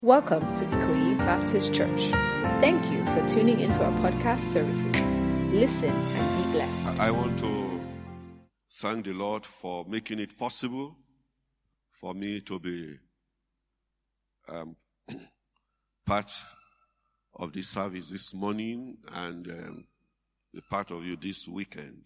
Welcome to Ikoyi Baptist Church. Thank you for tuning into our podcast services. Listen and be blessed. I want to thank the Lord for making it possible for me to be part of this service this morning and be part of you this weekend.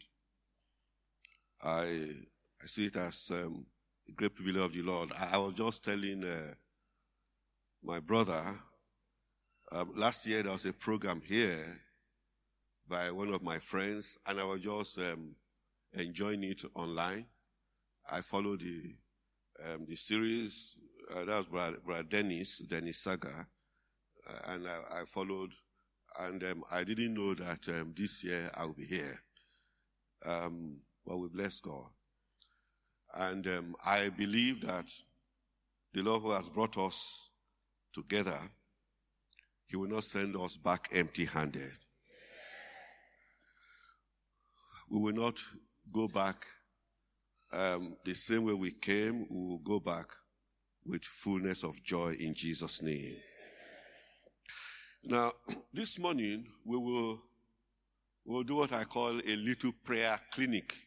I see it as a great privilege of the Lord. I was just telling my brother, last year there was a program here by one of my friends, and I was just enjoying it online. I followed the series. That was Brother Dennis Saga, and I followed, and I didn't know that this year I'll be here. But we bless God. And I believe that the Lord who has brought us together, He will not send us back empty-handed. We will not go back the same way we came. We will go back with fullness of joy in Jesus' name. Now, this morning, we'll do what I call a little prayer clinic.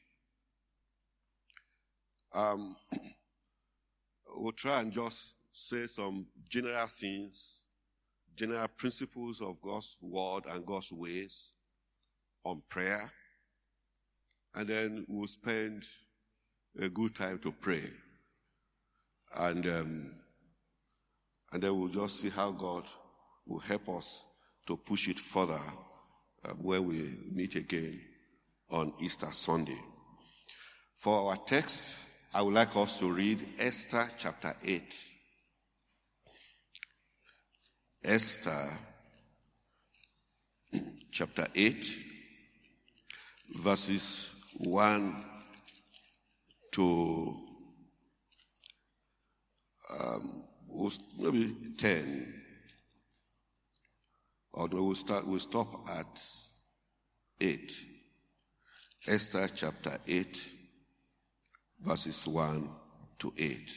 We'll try and just say some general things, general principles of God's word and God's ways on prayer. And then we'll spend a good time to pray. And then we'll just see how God will help us to push it further when we meet again on Easter Sunday. For our text, I would like us to read Esther chapter 8. Esther chapter 8, verses 1 to maybe 10. Or we'll stop at 8. Esther chapter 8, verses 1 to 8.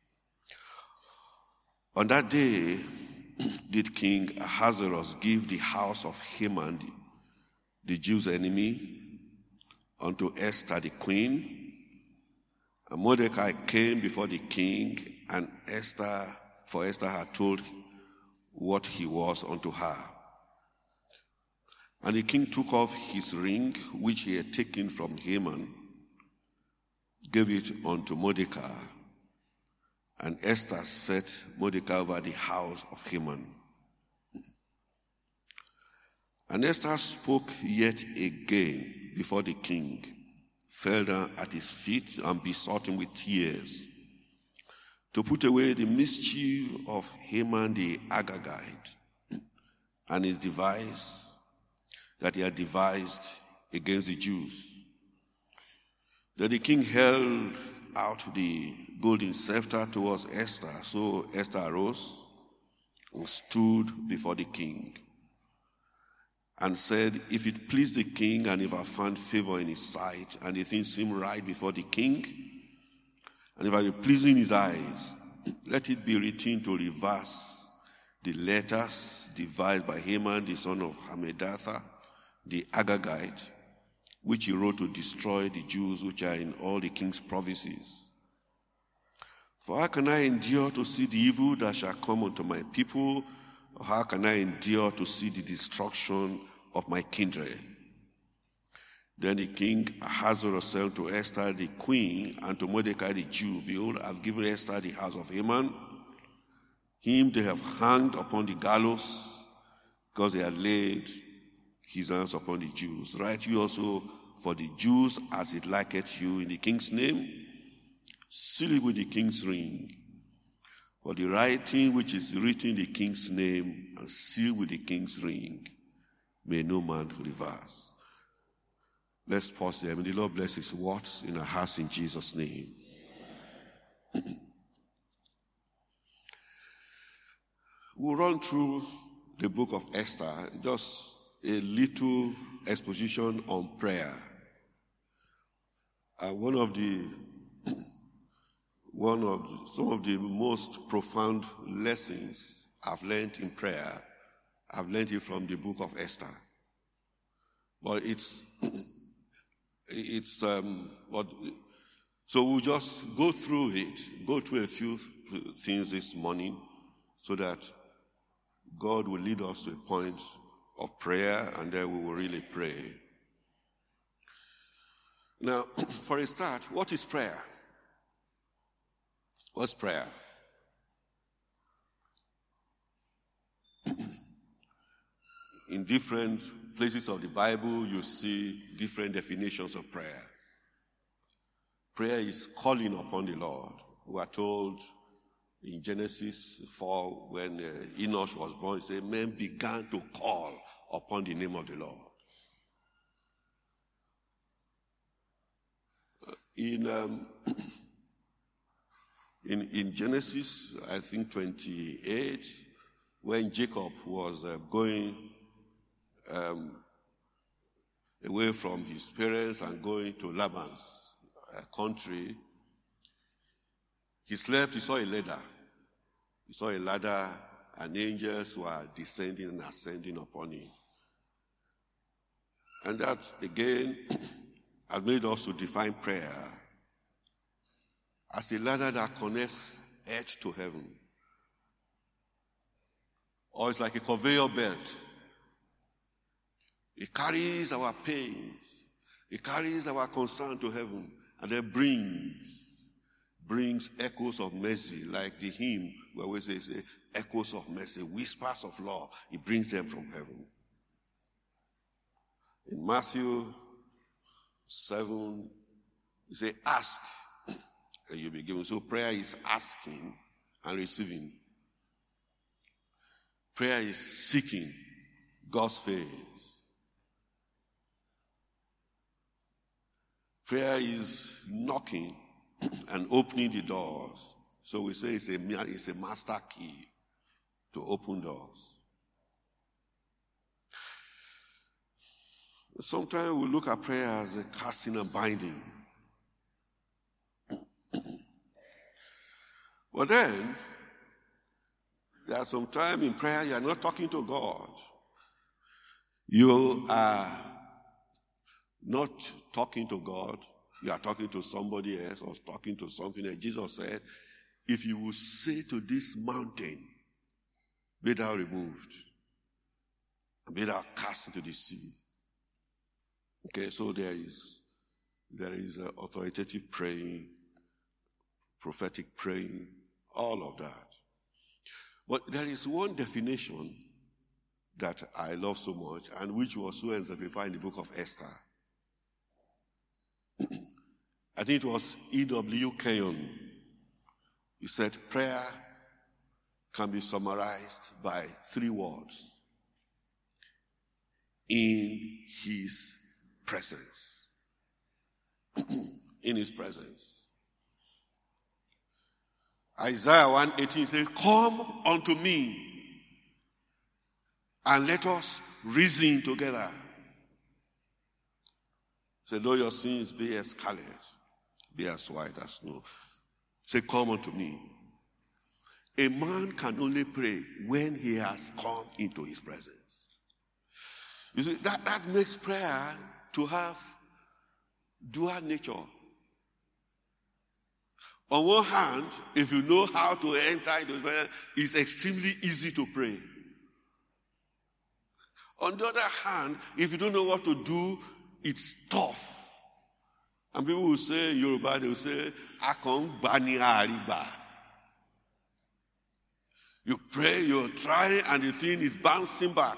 On that day, did King Ahasuerus give the house of Haman, the Jews' enemy, unto Esther the queen? And Mordecai came before the king, and Esther had told what he was unto her. And the king took off his ring, which he had taken from Haman, gave it unto Mordecai. And Esther set Mordecai over the house of Haman. And Esther spoke yet again before the king, fell down at his feet, and besought him with tears to put away the mischief of Haman the Agagite and his device that he had devised against the Jews. Then the king held out the golden scepter towards Esther. So Esther arose and stood before the king and said, If it please the king, and if I find favor in his sight, and the thing seem right before the king, and if I be pleasing in his eyes, let it be written to reverse the letters devised by Haman, the son of Hammedatha, the Agagite, which he wrote to destroy the Jews which are in all the king's provinces. For how can I endure to see the evil that shall come unto my people? Or how can I endure to see the destruction of my kindred? Then the king Ahasuerus said to Esther the queen and to Mordecai the Jew, Behold, I have given Esther the house of Haman. Him they have hanged upon the gallows, because they had laid his hands upon the Jews. Write you also for the Jews as it liketh you in the king's name. Seal it with the king's ring. For the writing which is written in the king's name and sealed with the king's ring, may no man reverse. Let's pause there. May the Lord bless his words in our hearts in Jesus' name. We'll run through the book of Esther, just a little exposition on prayer. One of some of the most profound lessons I've learned in prayer. I've learned it from the book of Esther. But so we'll just go through a few things this morning so that God will lead us to a point of prayer, and then we will really pray. Now, for a start, what is prayer? What's prayer? In different places of the Bible, you see different definitions of prayer. Prayer is calling upon the Lord. We are told in Genesis 4, when Enosh was born, it said, men began to call upon the name of the Lord. In Genesis, I think 28, when Jacob was going away from his parents and going to Laban's country, he slept, he saw a ladder. He saw a ladder, and angels were descending and ascending upon it. And that, again, has made us to define prayer as a ladder that connects earth to heaven. Or it's like a conveyor belt. It carries our pains. It carries our concern to heaven. And then brings echoes of mercy, like the hymn where we say echoes of mercy, whispers of law. It brings them from heaven. In Matthew 7, you say, ask, and you'll be given. So prayer is asking and receiving. Prayer is seeking God's face. Prayer is knocking and opening the doors. So we say it's a master key to open doors. Sometimes we look at prayer as a casting and binding. But then, there are some time in prayer you are not talking to God. You are not talking to God. You are talking to somebody else or talking to something else. Jesus said, if you will say to this mountain, be thou removed, and be thou cast into the sea. Okay, so there is authoritative praying, prophetic praying, all of that. But there is one definition that I love so much, and which was so exemplified in the book of Esther. I think it was E.W. Kenyon. He said prayer can be summarized by 3 words. In his presence. In his presence. Isaiah 1:18 says, come unto me and let us reason together. Say, though your sins be as scarlet, be as white as snow. Say, come unto me. A man can only pray when he has come into his presence. You see, that makes prayer to have dual nature. On one hand, if you know how to enter into his presence, it's extremely easy to pray. On the other hand, if you don't know what to do, it's tough. And people will say, Yoruba, they will say, Akon bani ariba. You pray, you're trying, and the thing is bouncing back.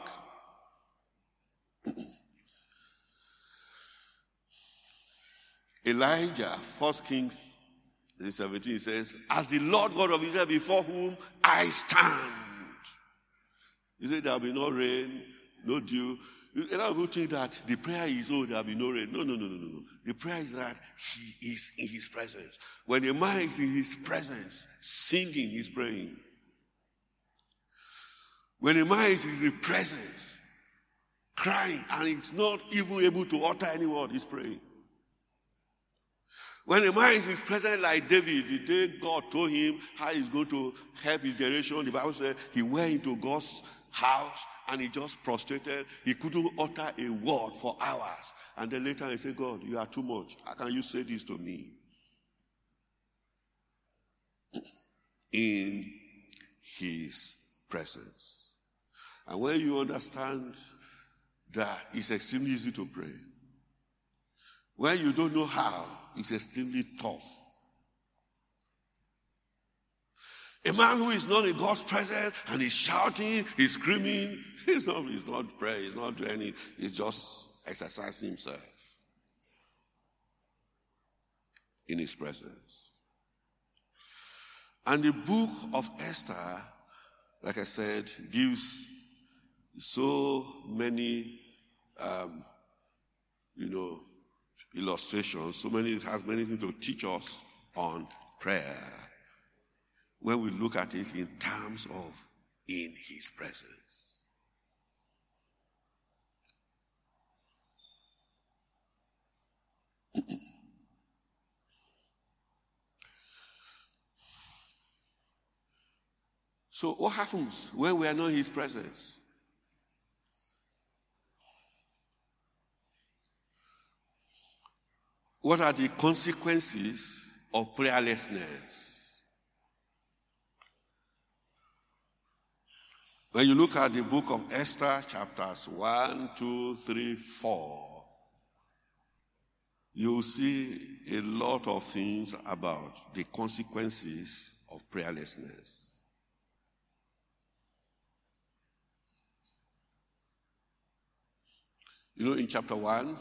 Elijah, 1 Kings 17 says, as the Lord God of Israel before whom I stand. He said, there will be no rain, no dew. A lot of people think that the prayer is, there will be no rain. No. The prayer is that he is in his presence. When a man is in his presence, singing, he's praying. When a man is in his presence, crying, and he's not even able to utter any word, he's praying. When a man is present like David, the day God told him how he's going to help his generation, the Bible said he went into God's house and he just prostrated. He couldn't utter a word for hours. And then later he said, God, you are too much. How can you say this to me? In his presence. And when you understand that it's extremely easy to pray, when you don't know how, it's extremely tough. A man who is not in God's presence and is shouting, he's screaming, he's not praying, he's not doing anything, he's just exercising himself in his presence. And the book of Esther, like I said, gives so many, illustrations. It has many things to teach us on prayer when we look at it in terms of in his presence. So what happens when we are not in his presence? What are the consequences of prayerlessness? When you look at the book of Esther, chapters 1, 2, 3, 4, you'll see a lot of things about the consequences of prayerlessness. In chapter 1,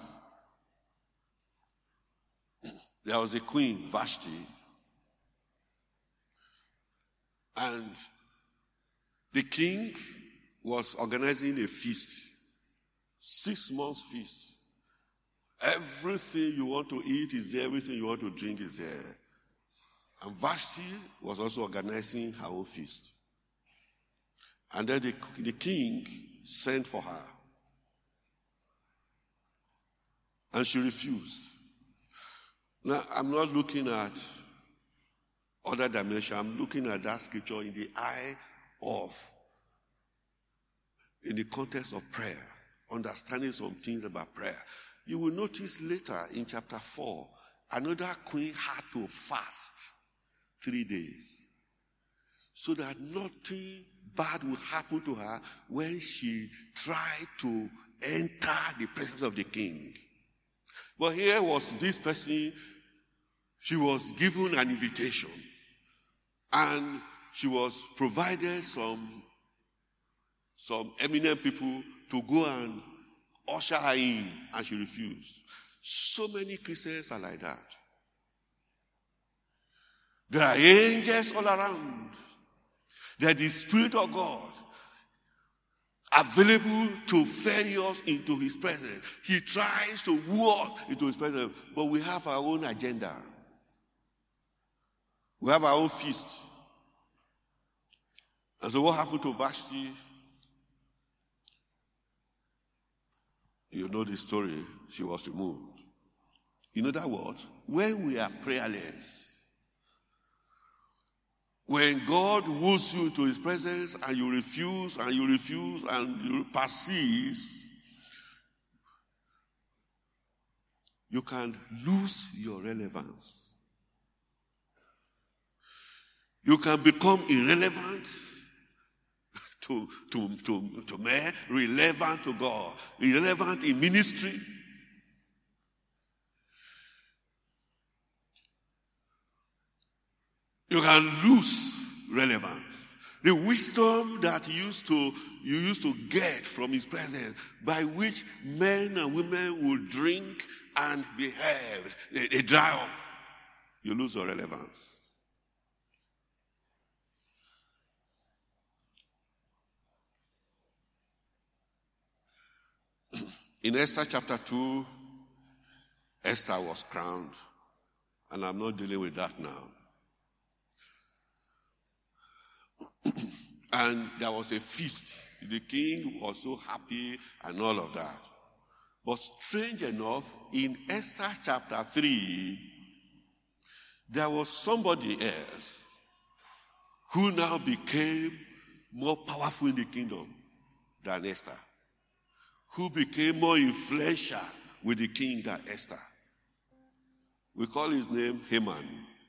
there was a queen, Vashti, and the king was organizing a feast, 6 months feast. Everything you want to eat is there, everything you want to drink is there. And Vashti was also organizing her own feast. And then the king sent for her. And she refused. Now, I'm not looking at other dimension. I'm looking at that scripture in the eye of, in the context of prayer, understanding some things about prayer. You will notice later in chapter 4, another queen had to fast 3 days so that nothing bad would happen to her when she tried to enter the presence of the king. But here was this person, she was given an invitation and she was provided some eminent people to go and usher her in, and she refused. So many Christians are like that. There are angels all around. There is the Spirit of God available to ferry us into his presence. He tries to woo us into his presence, but we have our own agenda. We have our own feast. And so what happened to Vashti? You know the story. She was removed. In other words, when we are prayerless, when God woos you to his presence and you refuse and you persist, you can lose your relevance. You can become irrelevant to men, relevant to God, irrelevant in ministry. You can lose relevance. The wisdom that you used to get from his presence, by which men and women will drink and be helped, they dry up. You lose your relevance. In Esther chapter 2, Esther was crowned, and I'm not dealing with that now. And there was a feast. The king was so happy and all of that. But strange enough, in Esther chapter 3, there was somebody else who now became more powerful in the kingdom than Esther, who became more influential with the king than Esther. We call his name Haman,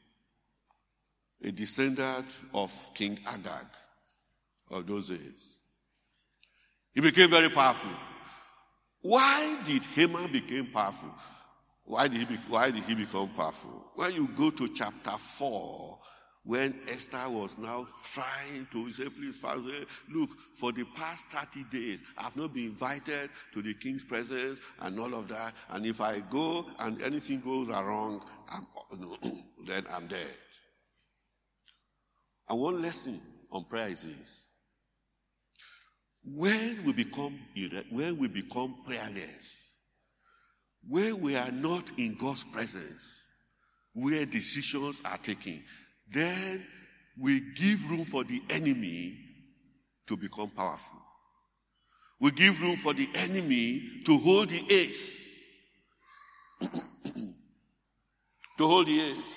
a descendant of King Agag of those days. He became very powerful. Why did Haman become powerful? Why did he become powerful? When you go to chapter 4, when Esther was now trying to say, please, Father, look, for the past 30 days, I've not been invited to the king's presence and all of that. And if I go and anything goes wrong, then I'm dead. And one lesson on prayer is this. When we become prayerless, when we are not in God's presence, where decisions are taken, then we give room for the enemy to become powerful. We give room for the enemy to hold the ace. To hold the ace.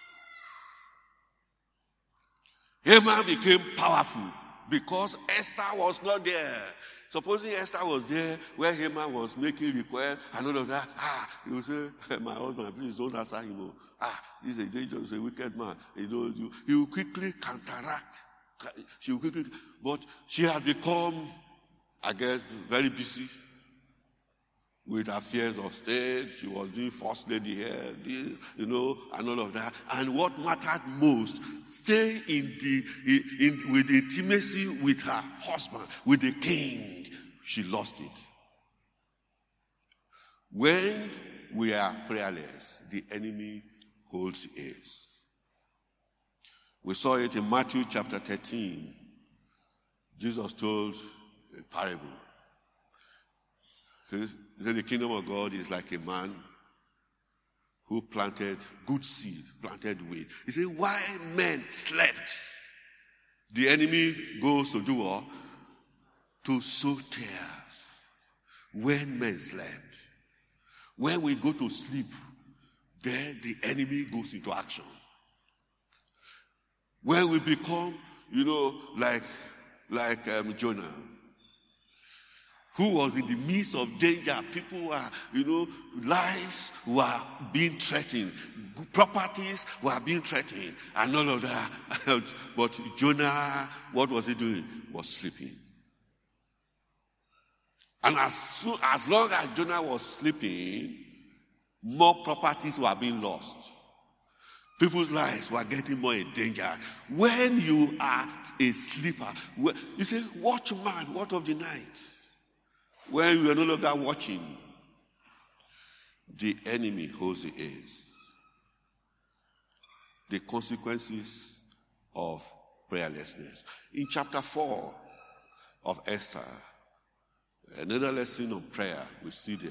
Haman became powerful because Esther was not there. Supposing Esther was there where Haman was making requests and all of that, he would say, my husband, please don't answer him. He's a dangerous, a wicked man. He will quickly counteract. But she had become, I guess, very busy with affairs of state. She was doing first lady here, and all of that. And what mattered most, stay with intimacy with her husband, with the king. She lost it. When we are prayerless, the enemy holds ace. We saw it in Matthew chapter 13. Jesus told a parable. He said the kingdom of God is like a man who planted good seed, planted wheat. He said, while men slept, the enemy goes to do what? To sow tares. When men slept. When we go to sleep, then the enemy goes into action. When we become, like Jonah, who was in the midst of danger. People were, lives were being threatened. Properties were being threatened and all of that. But Jonah, what was he doing? Was sleeping. And as long as Jonah was sleeping, more properties were being lost. People's lives were getting more in danger. When you are a sleeper, you say, watchman, what of the night? When you are no longer watching, the enemy holds the ace. The consequences of prayerlessness. In chapter 4 of Esther, another lesson on prayer we see there.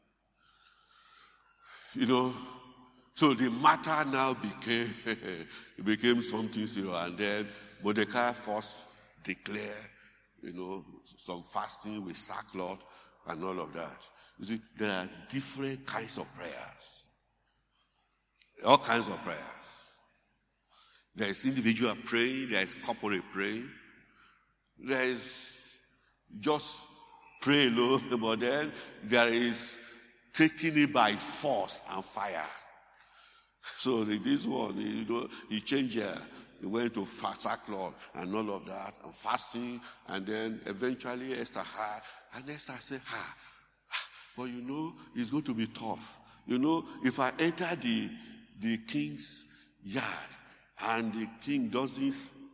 So the matter now became something serious. And then Mordecai first declared, some fasting with sackcloth and all of that. You see, there are different kinds of prayers. All kinds of prayers. There is individual praying, there is corporate praying, there is just pray alone, but then there is taking it by force and fire. So this one, he changed he went to sackcloth and all of that, and fasting, and then eventually Esther had, and Esther said, but it's going to be tough. If I enter the king's yard, and the king doesn't,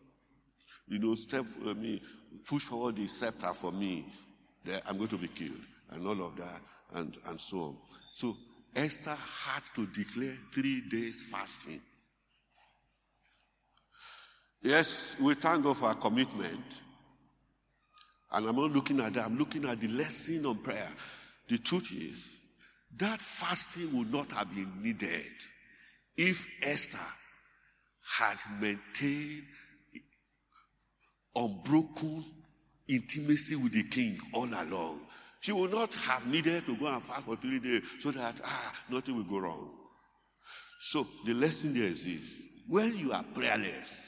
push forward the scepter for me, then I'm going to be killed, and all of that, and so on. So Esther had to declare 3 days fasting. Yes, we thank God for our commitment. And I'm not looking at that. I'm looking at the lesson on prayer. The truth is, that fasting would not have been needed if Esther had maintained unbroken intimacy with the king all along. She would not have needed to go and fast for 3 days so that nothing will go wrong. So the lesson there is this. When you are prayerless,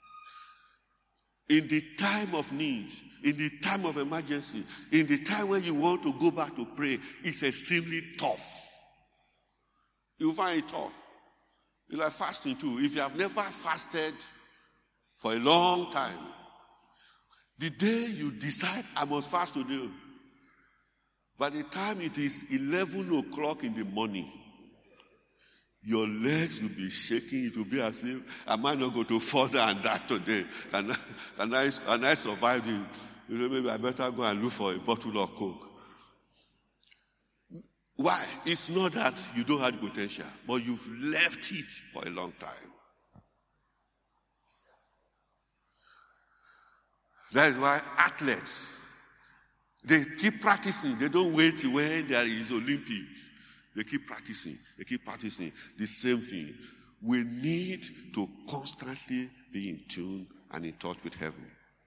in the time of need, in the time of emergency, in the time when you want to go back to pray, it's extremely tough. You find it tough. It's like fasting too. If you have never fasted for a long time, the day you decide, I must fast today, by the time it is 11 o'clock in the morning, your legs will be shaking. It will be as if, am I not going to fall down and die today? Can I survive it? You know, maybe I better go and look for a bottle of Coke. Why? It's not that you don't have the potential, but you've left it for a long time. That is why athletes, they keep practicing. They don't wait till when there is Olympics. They keep practicing. They keep practicing the same thing. We need to constantly be in tune and in touch with heaven.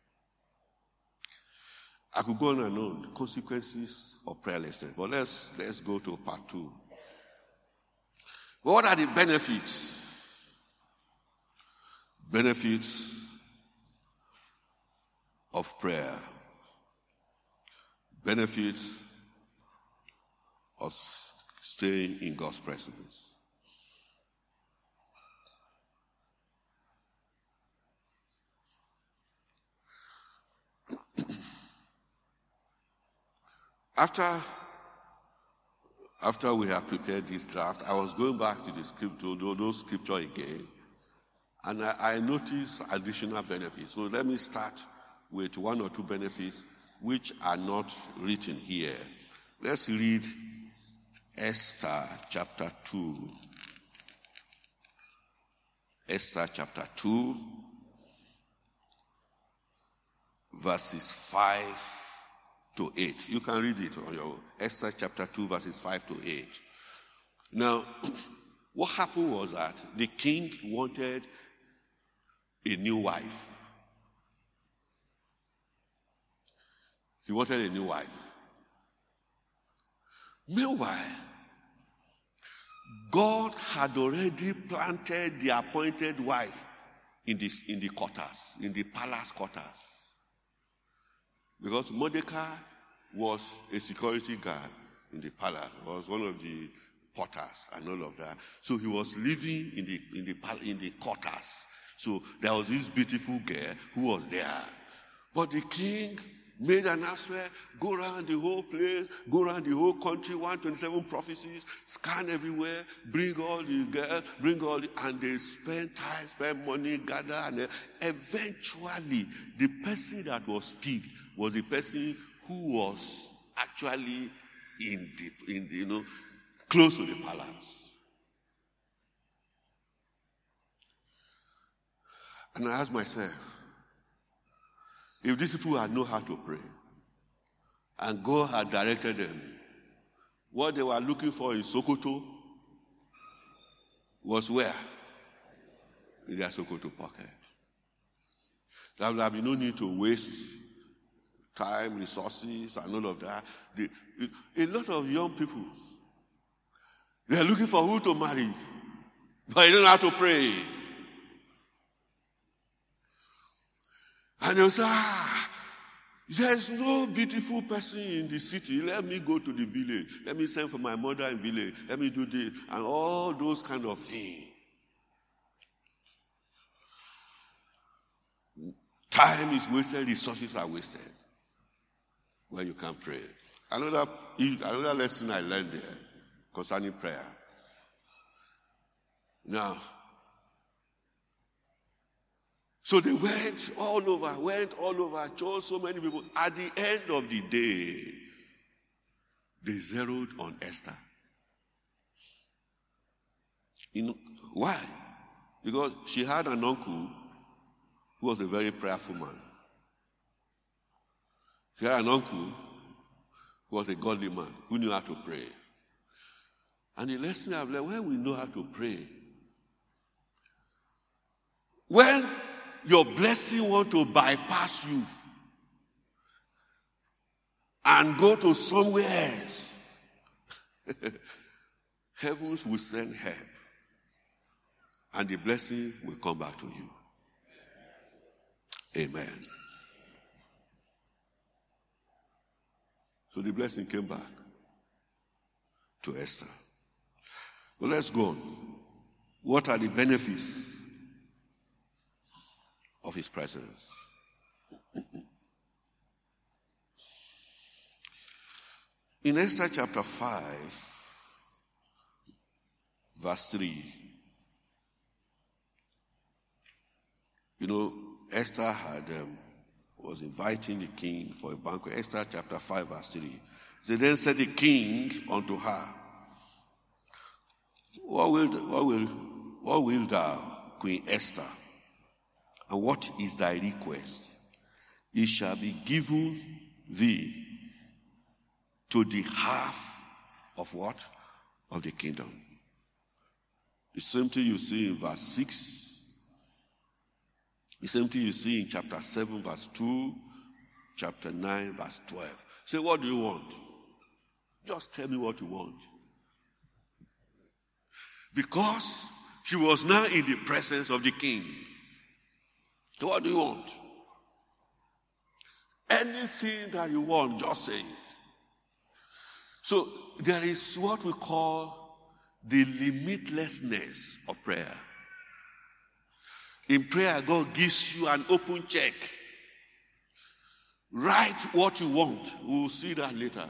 I could go on and on, the consequences of prayerlessness. But let's go to part 2. What are the benefits? Benefits of prayer. Benefits of staying in God's presence. After we have prepared this draft, I was going back to the scripture, those scripture again, and I noticed additional benefits. So let me start with 1 or 2 benefits which are not written here. Let's read Esther chapter 2. Esther chapter 2, verses 5 to 8. You can read it on your own. Esther chapter 2, verses 5 to 8. Now, what happened was that the king wanted a new wife. He wanted a new wife. Meanwhile, God had already planted the appointed wife in the quarters, in the palace quarters. Because Mordecai was a security guard in the palace, was one of the porters and all of that. So he was living in the quarters. So there was this beautiful girl who was there. But the king made an announcement, go around the whole place, go around the whole country, 127 prophecies, scan everywhere, bring all the girls, and they spend time, spend money, gather, and eventually the person that was picked was the person who was actually in the close to the palace. And I asked myself, if these people had known how to pray, and God had directed them, what they were looking for in Sokoto was where? In their Sokoto pocket. There would have been no need to waste time, resources, and all of that. A lot of young people, they are looking for who to marry, but they don't know how to pray. And they'll say, there's no beautiful person in the city. Let me go to the village. Let me send for my mother in village. Let me do this. And all those kind of things. Time is wasted. Resources are wasted when you can't pray. Another lesson I learned there concerning prayer. Now, so they went all over, chose so many people. At the end of the day, they zeroed on Esther. You know why? Because she had an uncle who was a very prayerful man. She had an uncle who was a godly man, who knew how to pray. And the lesson I've learned, when we know how to pray, when your blessing want to bypass you and go to somewhere else, heavens will send help. and the blessing will come back to you. Amen. So the blessing came back to Esther. Well, let's go on. What are the benefits of his presence? In Esther chapter 5, verse 3, Esther was inviting the king for a banquet. Esther chapter 5, verse 3. They then said the king unto her, What wilt thou, Queen Esther? And what is thy request? It shall be given thee to the half of what? Of the kingdom. The same thing you see in verse 6. The same thing you see in chapter 7, verse 2, chapter 9, verse 12. Say, what do you want? Just tell me what you want. Because she was now in the presence of the king. So what do you want? Anything that you want, just say it. So there is what we call the limitlessness of prayer. In prayer, God gives you an open check. Write what you want. We'll see that later.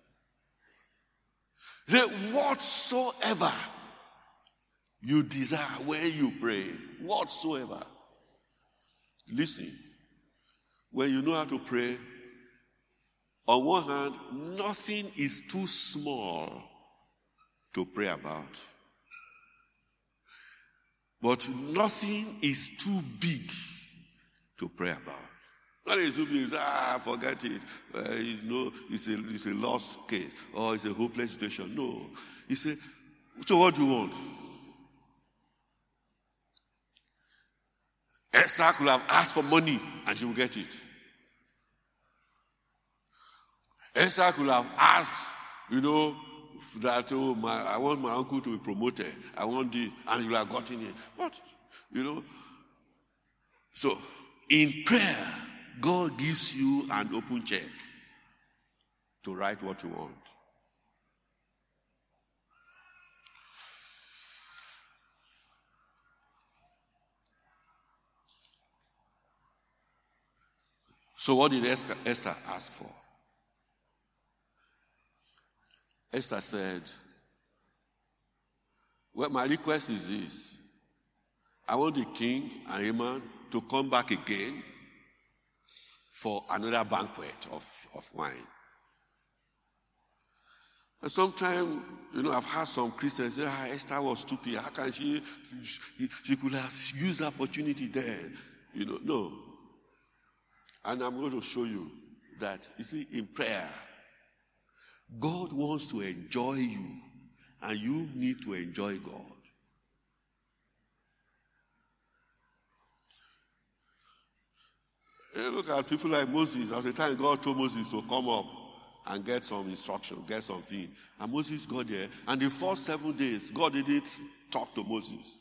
Say, whatsoever you desire when you pray, whatsoever. Listen, when you know how to pray, on one hand, nothing is too small to pray about. But nothing is too big to pray about. Nothing is too big. Forget it. It's a lost case. Or it's a hopeless situation. No. He said, so what do you want? Esther could have asked for money and she will get it. Esther could have asked, that, I want my uncle to be promoted. I want this, and you have gotten it. But, so in prayer, God gives you an open check to write what you want. So what did Esther ask for? Esther said, well, my request is this. I want the king and Haman to come back again for another banquet of wine. And sometimes, I've heard some Christians say, Esther was stupid. How can she could have used the opportunity there. No. And I'm going to show you that, in prayer, God wants to enjoy you, and you need to enjoy God. Look at people like Moses. At the time, God told Moses to come up and get some instruction, get something. And Moses got there, and the first 7 days, God didn't talk to Moses.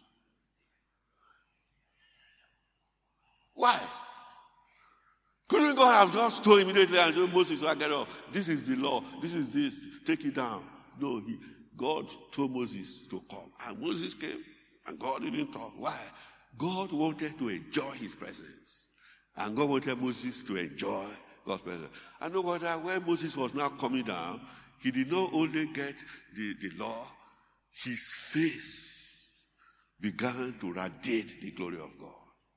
Why? Couldn't God have just told immediately and said, Moses, get up. This is the law. This is this. Take it down. No, God told Moses to come. And Moses came, and God didn't talk. Why? God wanted to enjoy his presence. And God wanted Moses to enjoy God's presence. I know what when Moses was now coming down, he did not only get the law, his face began to radiate the glory of God.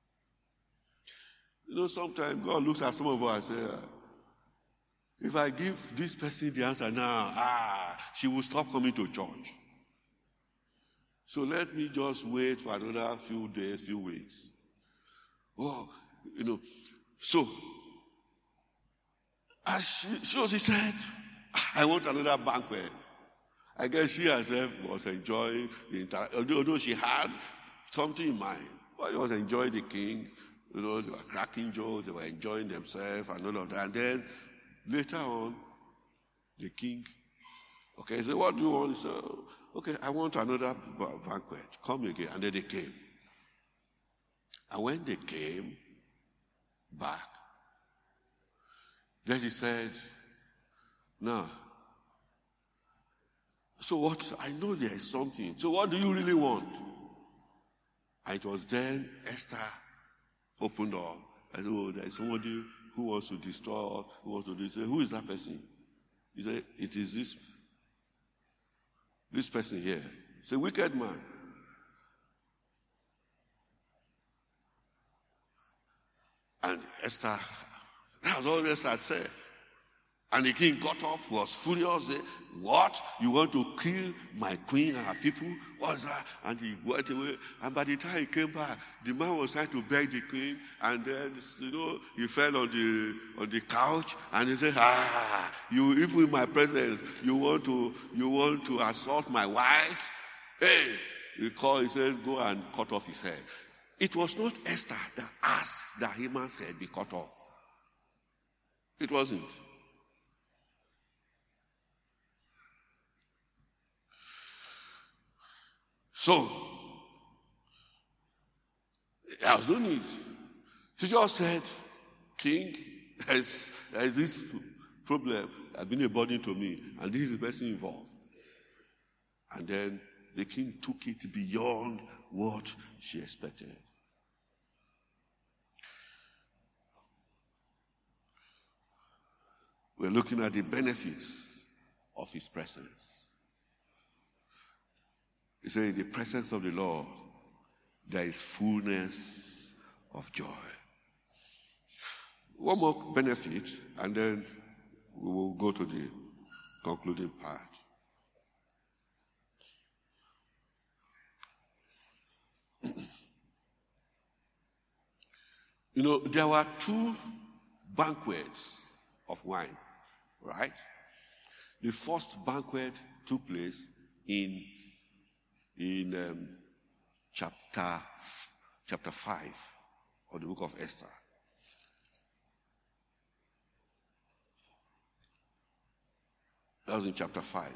Sometimes God looks at some of us and says, if I give this person the answer now, she will stop coming to church. So let me just wait for another few days, few weeks. So, as she said, I want another banquet. I guess she herself was enjoying the entire, although she had something in mind, but she was enjoying the king. They were cracking jokes, they were enjoying themselves and all of that. And then later on, the king, said, what do you want? He said, I want another banquet. Come again. And then they came. And when they came back, then he said, now, so what? I know there is something. So what do you really want? And it was then Esther opened up. I said, oh, there is somebody who wants to destroy, who wants to do. He said, who is that person? He said, it is this person here. It's a wicked man. And Esther, that was all Esther had said. And the king got up, was furious, said, what? You want to kill my queen and her people? What's that? And he went away. And by the time he came back, the man was trying to beg the queen. And then, he fell on the couch. And he said, you, even in my presence, you want to assault my wife? Hey! He said, go and cut off his head. It was not Esther that asked that Haman's head be cut off. It wasn't. So, there was no need. She just said, King, there's this problem has been a burden to me, and this is the person involved. And then the king took it beyond what she expected. We're looking at the benefits of his presence. He said, in the presence of the Lord, there is fullness of joy. One more benefit, and then we will go to the concluding part. There were 2 banquets of wine, right? The first banquet took place in chapter 5 of the book of Esther. That was in chapter 5.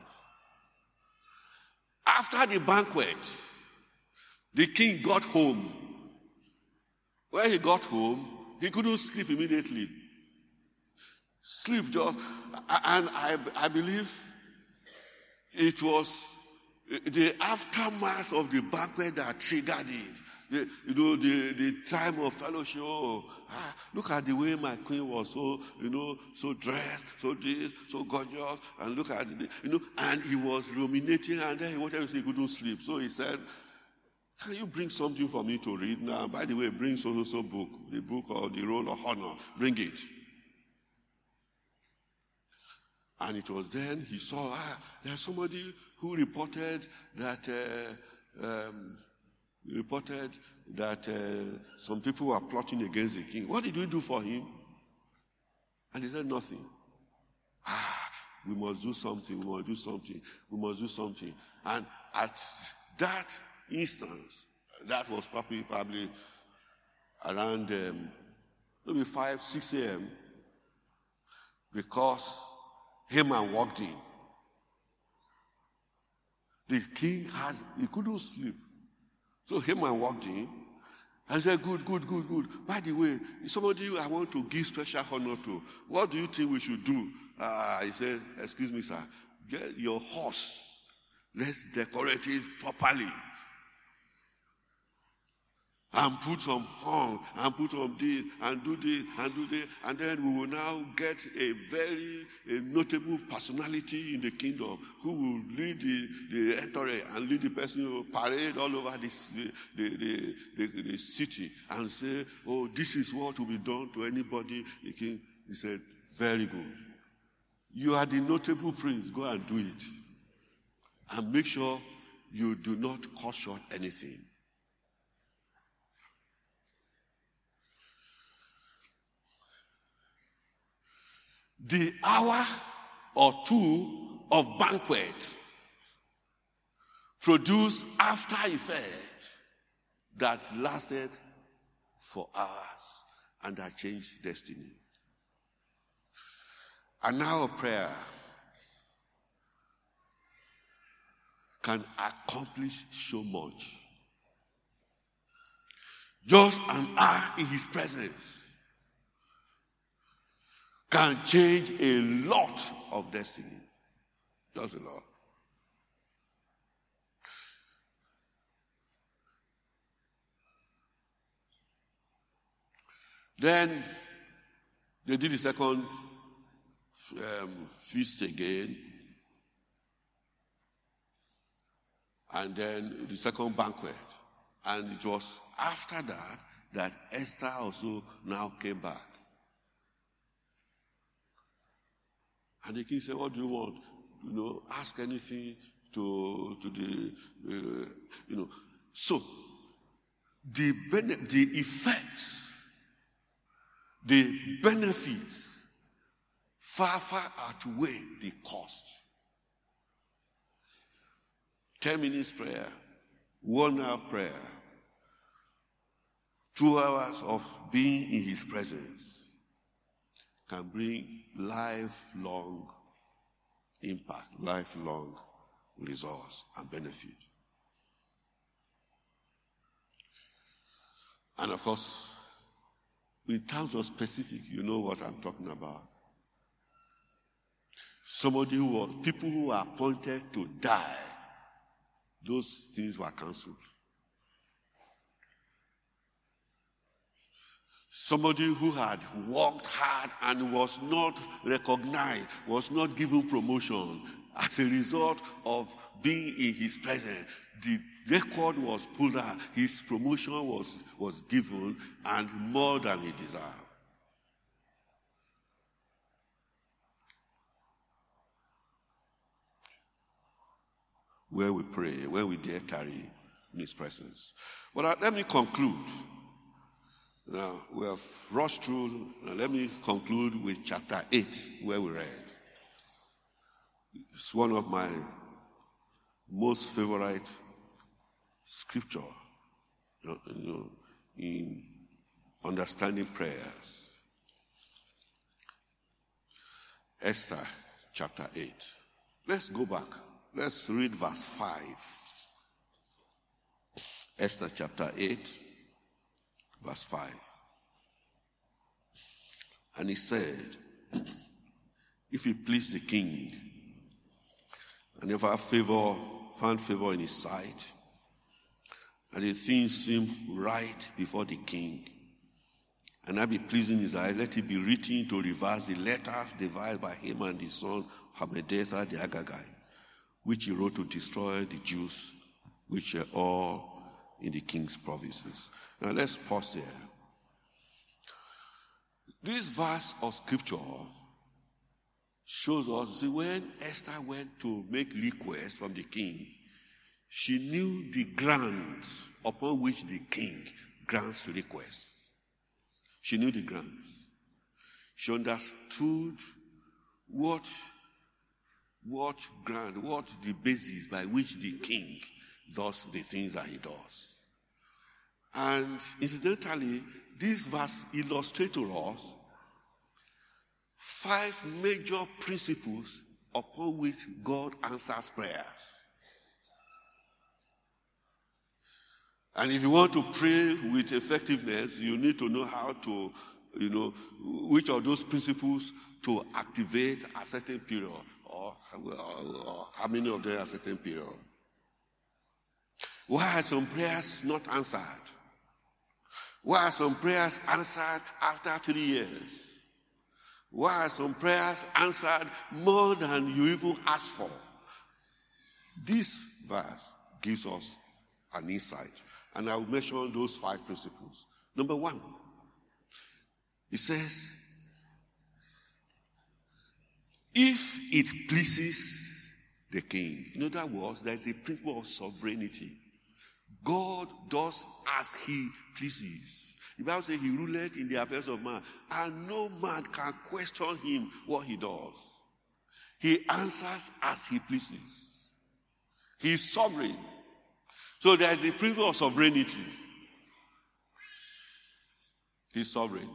After the banquet, the king got home. When he got home, he couldn't sleep immediately. Sleep just, and I believe it was the aftermath of the banquet that triggered it. The time of fellowship. Look at the way my queen was so dressed, so this, so gorgeous, and look at it, and he was ruminating, and then he wanted to say he couldn't sleep. So he said, can you bring something for me to read now? By the way, bring so book, the book of the Roll of Honor. Bring it. And it was then he saw, there's somebody who reported that some people were plotting against the king. What did we do for him? And he said, nothing. We must do something. And at that instance, that was probably around maybe 5, 6 a.m., because Haman walked in. The king he couldn't sleep. So Haman walked in and said, good. By the way, somebody I want to give special honor to. What do you think we should do? He said, excuse me, sir, get your horse. Let's decorate it properly. And put some horn, and put some this, and do this, and then we will now get a very notable personality in the kingdom who will lead the entourage and lead the person who parade all over the city and say, oh, this is what will be done to anybody. The king, he said, very good. You are the notable prince. Go and do it. And make sure you do not cut short anything. The hour or 2 of banquet produced after effect that lasted for hours and that changed destiny. An hour of prayer can accomplish so much. just an hour in his presence can change a lot of destiny. Just a lot. Then they did the second feast again. And then the second banquet. And it was after that Esther also now came back. And the king said, what do you want? Ask anything to the, So, the effects, the benefits far outweigh the cost. 10 minutes prayer, 1 hour prayer, 2 hours of being in his presence can bring lifelong impact, lifelong resource and benefit. And of course, in terms of specific, you know what I'm talking about. People who are appointed to die, those things were cancelled. Somebody who had worked hard and was not recognized, was not given promotion as a result of being in his presence. The record was pulled out. His promotion was given, and more than he deserved. Where we pray, where we dare tarry in his presence. But let me conclude. Now, we have rushed through. Now, let me conclude with chapter 8, where we read. It's one of my most favorite scripture, in understanding prayers. Esther, chapter 8. Let's go back. Let's read verse 5. Esther, chapter 8. Verse 5. And he said, if it please the king, and if I found favor in his sight, and the things seem right before the king, and I be pleasing in his eyes, let it be written to reverse the letters devised by him and his son Hammedatha the Agagite, which he wrote to destroy the Jews, which are all in the king's provinces. Now let's pause there. This verse of scripture shows us, when Esther went to make request from the king, she knew the grounds upon which the king grants requests. She knew the grounds. She understood what the basis by which the king does the things that he does. And incidentally, this verse illustrates to us 5 major principles upon which God answers prayers. And if you want to pray with effectiveness, you need to know how to, which of those principles to activate a certain period, or how many of them at a certain period. Why are some prayers not answered? Why are some prayers answered after 3 years? Why are some prayers answered more than you even asked for? This verse gives us an insight. And I will mention those 5 principles. Number 1, it says, if it pleases the king. In other words, there is a principle of sovereignty. God does as he pleases. The Bible says he ruleth in the affairs of man, and no man can question him what he does. He answers as he pleases. He is sovereign. So there is a principle of sovereignty. He is sovereign.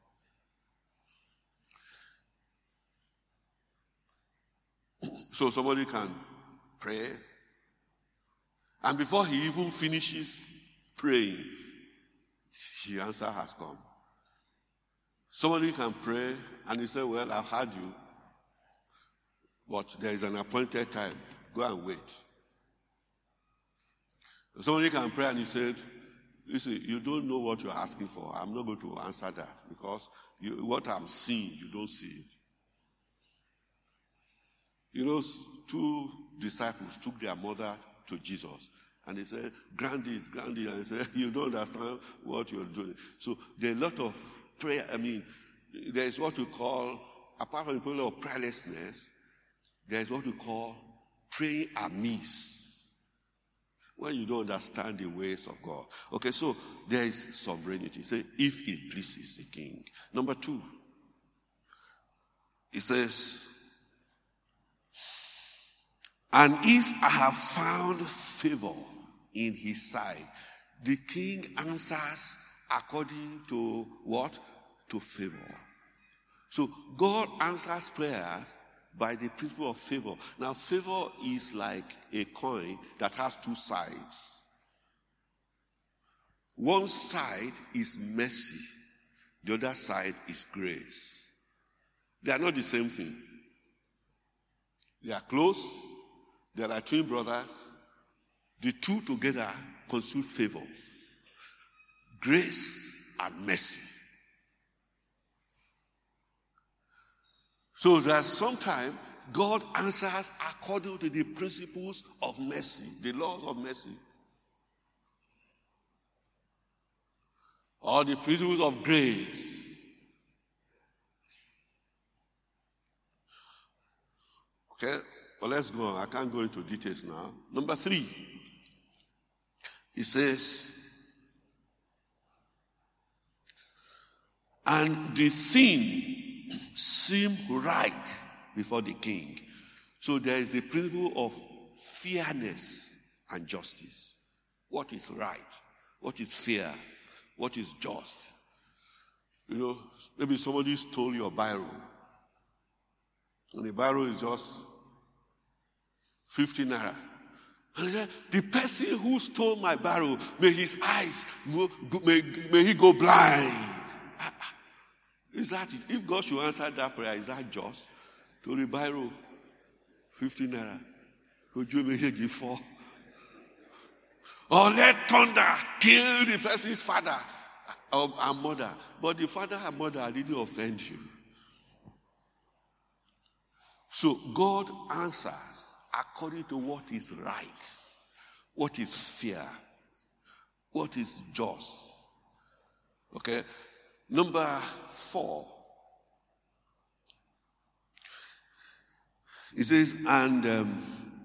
So somebody can pray, and before he even finishes praying, the answer has come. Somebody can pray and he say, well, I've heard you, but there is an appointed time. Go and wait. Somebody can pray and he said, listen, you don't know what you're asking for. I'm not going to answer that because what I'm seeing, you don't see it. You know, 2 disciples took their mother to Jesus. And they said, grant this. And he said, you don't understand what you're doing. So there are a lot of prayer. I mean, there is what we call, apart from the problem of prayerlessness, there is what we call praying amiss. When you don't understand the ways of God. Okay, so there is sovereignty. Say, if it pleases the king. Number 2, it says, and if I have found favor in his sight, the king answers according to what? To favor. So God answers prayers by the principle of favor. Now, favor is like a coin that has 2 sides. One side is mercy. The other side is grace. They are not the same thing. They are close. They are twin brothers. The 2 together constitute favor. Grace and mercy. So that sometimes God answers according to the principles of mercy, the laws of mercy. Or the principles of grace. Okay, well, let's go on. I can't go into details now. Number 3, it says, and the thing seemed right before the king. So there is a principle of fairness and justice. What is right? What is fair? What is just? You know, maybe somebody stole your biro. And the biro is just 50 naira. And the person who stole my biro, may his eyes, may he go blind. Is that it? If God should answer that prayer, is that just? To the biro, 50 naira. Could you make it give 4? Or let thunder kill the person's father and mother. But the father and mother didn't offend you. So God answers according to what is right, what is fair, what is just. Okay? Number 4. It says, and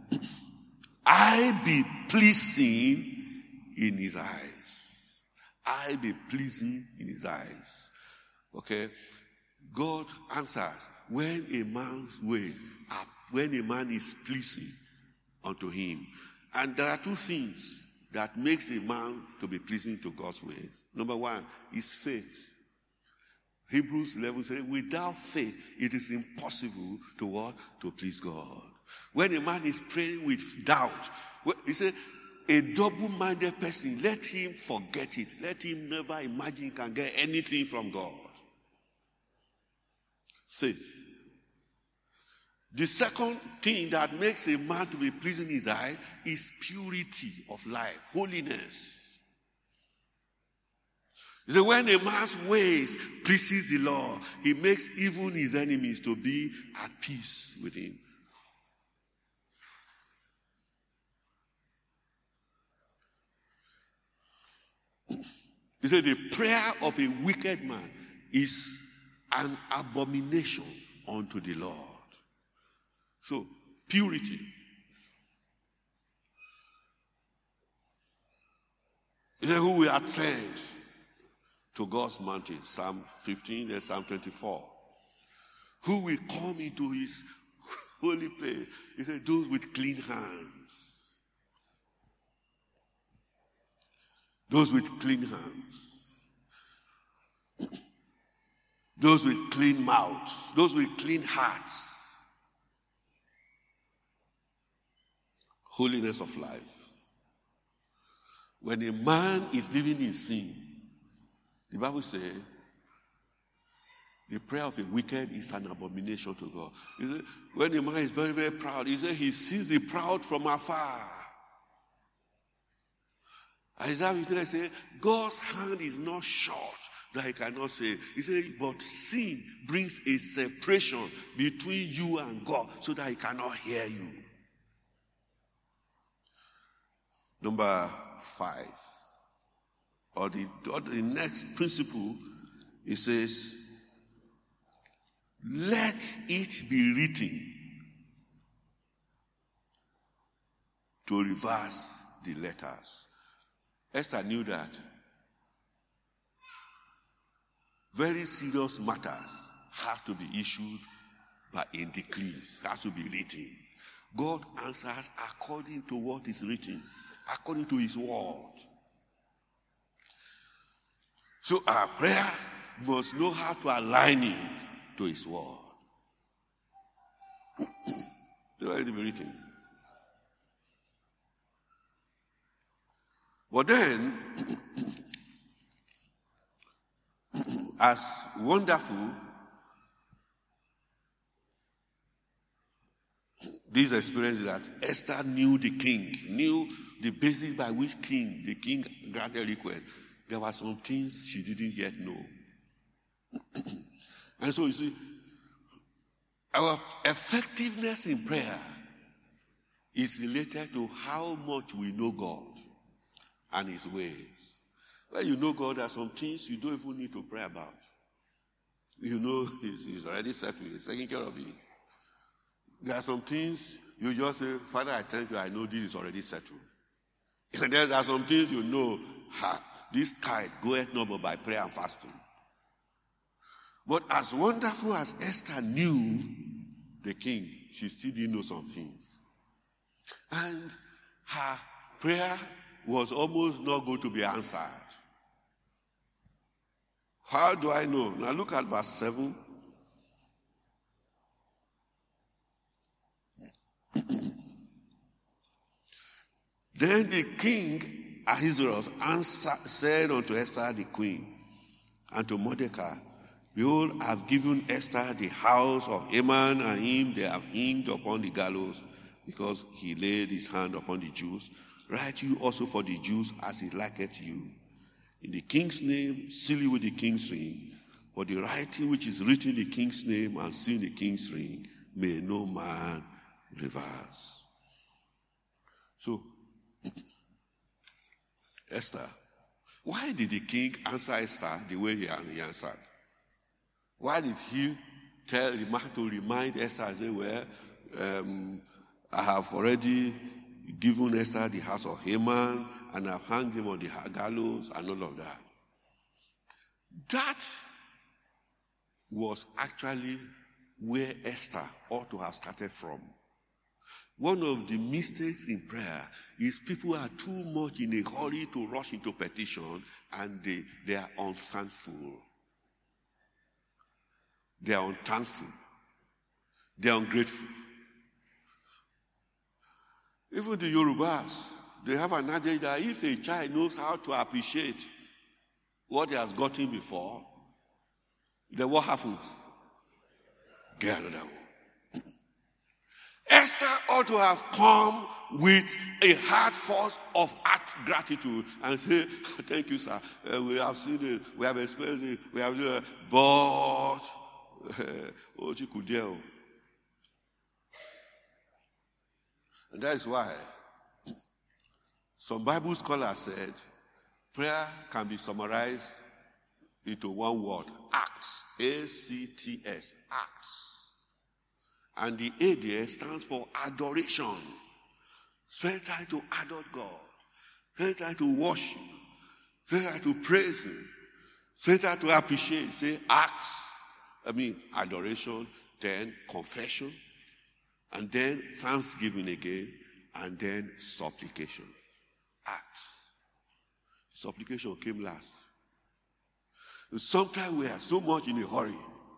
I be pleasing in his eyes. I be pleasing in his eyes. Okay? God answers when a man's way, when a man is pleasing unto him. And there are 2 things that makes a man to be pleasing to God's ways. Number 1 is faith. Hebrews 11 says, without faith, it is impossible to what? To please God. When a man is praying with doubt, he said, a double-minded person, let him forget it. Let him never imagine he can get anything from God. Faith. The second thing that makes a man to be pleasing in his eye is purity of life, holiness. He said, when a man's ways pleases the Lord, he makes even his enemies to be at peace with him. He said, the prayer of a wicked man is an abomination unto the Lord. So, purity. He said, who will attend to God's mountain? Psalm 15 and Psalm 24. Who will come into his holy place? He said, those with clean hands. Those with clean hands. Those with clean mouths. Those with clean hearts. Holiness of life. When a man is living in sin, The Bible says, the prayer of a wicked is an abomination to God. When a man is very, very proud, he says he sees the proud from afar. Isaiah says, God's hand is not short that he cannot save. He said, but sin brings a separation between you and God so that he cannot hear you. Number 5, or the next principle, it says, let it be written to reverse the letters. Esther knew that very serious matters have to be issued in decrees, has to be written. God answers according to what is written, according to his word. So our prayer must know how to align it to his word. Let it be written. But then, as wonderful this experience that Esther knew the king, knew the basis by which the king granted request, there were some things she didn't yet know. And so you see, our effectiveness in prayer is related to how much we know God and his ways. When you know God, there are some things you don't even need to pray about. You know he's already settled, he's taking care of it. There are some things you just say, Father, I thank you, I know this is already settled. And there are some things you know, this kite goeth not but by prayer and fasting. But as wonderful as Esther knew the king, she still didn't know some things. And her prayer was almost not going to be answered. How do I know? Now look at verse 7. Then the king Ahasuerus said unto Esther the queen, and to Mordecai, behold, I have given Esther the house of Haman, and him they have hanged upon the gallows, because he laid his hand upon the Jews. Write you also for the Jews as it liketh you. In the king's name, seal it with the king's ring. For the writing which is written in the king's name and sealed in the king's ring, may no man reverse. So, Esther, why did the king answer Esther the way he answered? Why did he tell the man to remind Esther and say, well, I have already given Esther the house of Haman, and I've hanged him on the gallows, and all of that? That was actually where Esther ought to have started from. One of the mistakes in prayer is people are too much in a hurry to rush into petition, and they are unthankful. They are unthankful. They are ungrateful. Even the Yorubas, they have an adage that if a child knows how to appreciate what he has gotten before, then what happens? Get another one. Esther ought to have come with a heart force of gratitude and say, thank you, sir. We have seen it. We have experienced it. We have seen it. But, and that is why some Bible scholars said prayer can be summarized into one word: acts. A-C-T-S, acts. And the A there stands for adoration. Spend time to adore God. Spend time to worship. Spend time to praise him. Spend time to appreciate. Say acts. Adoration, then confession, and then thanksgiving again, and then supplication. Acts. Supplication came last. Sometimes we are so much in a hurry.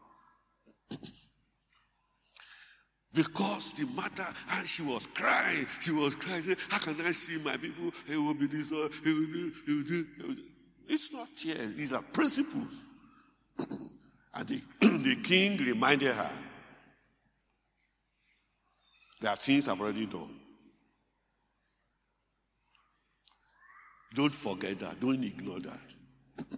Because the matter, and she was crying, saying, how can I see my people? It will be this, it will do. It's not tears. These are principles. And the king reminded her that things have already done. Don't forget that. Don't ignore that.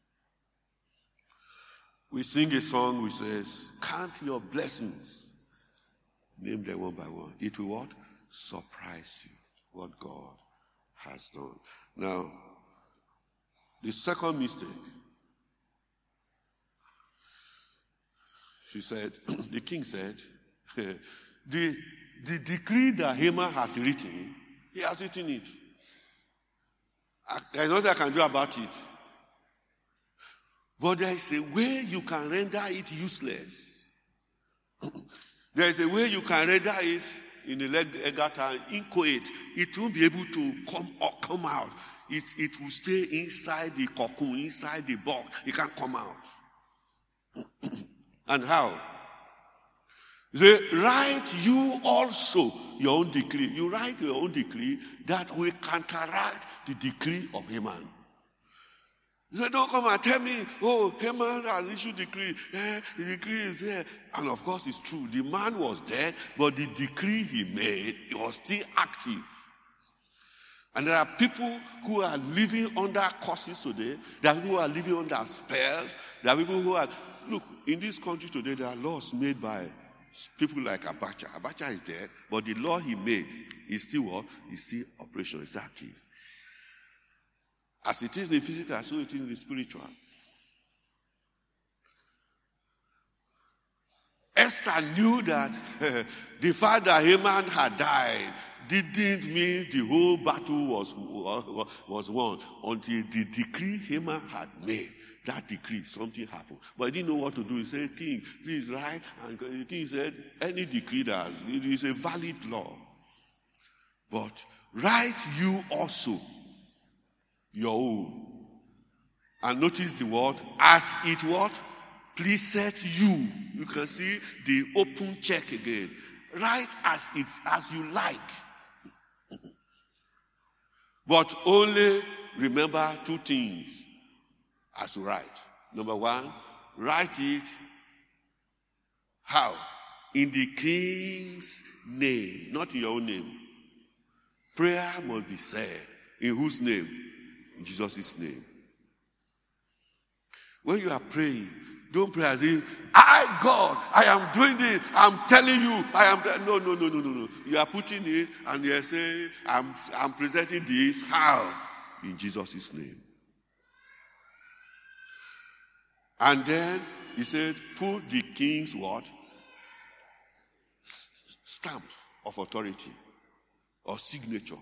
We sing a song which says, count your blessings. Name them one by one. It will what? Surprise you what God has done. Now, the second mistake, she said, the king said, the decree that Haman has written, he has written it. There's nothing I can do about it. But there is a way you can render it useless. There is a way you can render it in a legal time, inchoate. It won't be able to come out. It will stay inside the cocoon, inside the box. It can't come out. And how? They write you also your own decree. You write your own decree that will counteract the decree of Haman. They don't come and tell me, oh, Haman has issued decree. The decree is there. And of course it's true. The man was dead, but the decree he made, it was still active. And there are people who are living under curses today. There are people who are living under spells. There are people who are... Look, in this country today, there are laws made by people like Abacha. Abacha is dead, but the law he made is still what? Is still operational, it's active. As it is in the physical, so it is in the spiritual. Esther knew that the fact that Haman had died didn't mean the whole battle was won until the decree Haman had made. That decree, something happened. But he didn't know what to do. He said, King, please write. And the king said, any decree it is a valid law. But write you also your own. And notice the word, as it what? Pleaseth you. You can see the open check again. Write as you like. But only remember two things as you write. Number one, write it how? In the king's name, not in your own name. Prayer must be said. In whose name? In Jesus' name. When you are praying, don't pray as if, God, I am doing this. I'm telling you, I am. No. You are putting it and you are saying, I'm presenting this. How? In Jesus' name. And then he said, put the king's what? Stamp of authority or signature.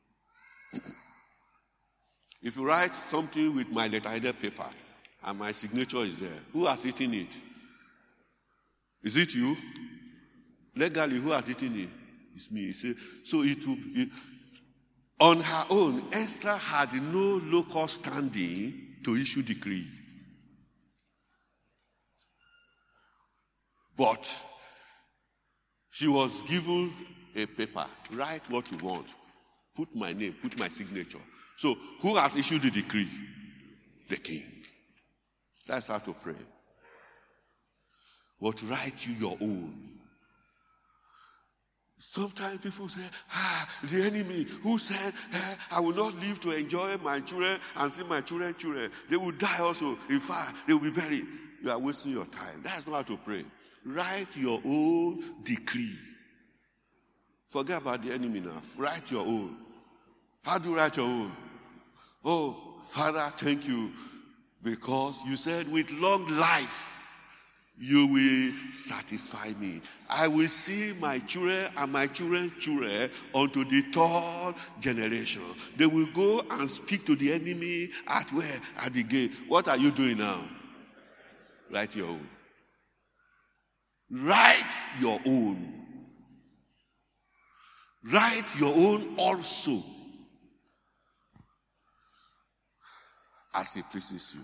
If you write something with my letter-headed paper and my signature is there, who has written it? Is it you? Legally, who has written it? It's me. He said, so it will be, on her own, Esther had no local standing to issue decree. But she was given a paper. Write what you want. Put my name, put my signature. So who has issued the decree? The king. That's how to pray. But write you your own. Sometimes people say, the enemy who said, I will not live to enjoy my children and see my children. They will die also. In fact, they will be buried. You are wasting your time. That's not how to pray. Write your own decree. Forget about the enemy now. Write your own. How do you write your own? Oh, Father, thank you. Because you said with long life, you will satisfy me. I will see my children and my children's children unto the third generation. They will go and speak to the enemy at where? At the gate. What are you doing now? Write your own. Write your own. Write your own also. As it pleases you.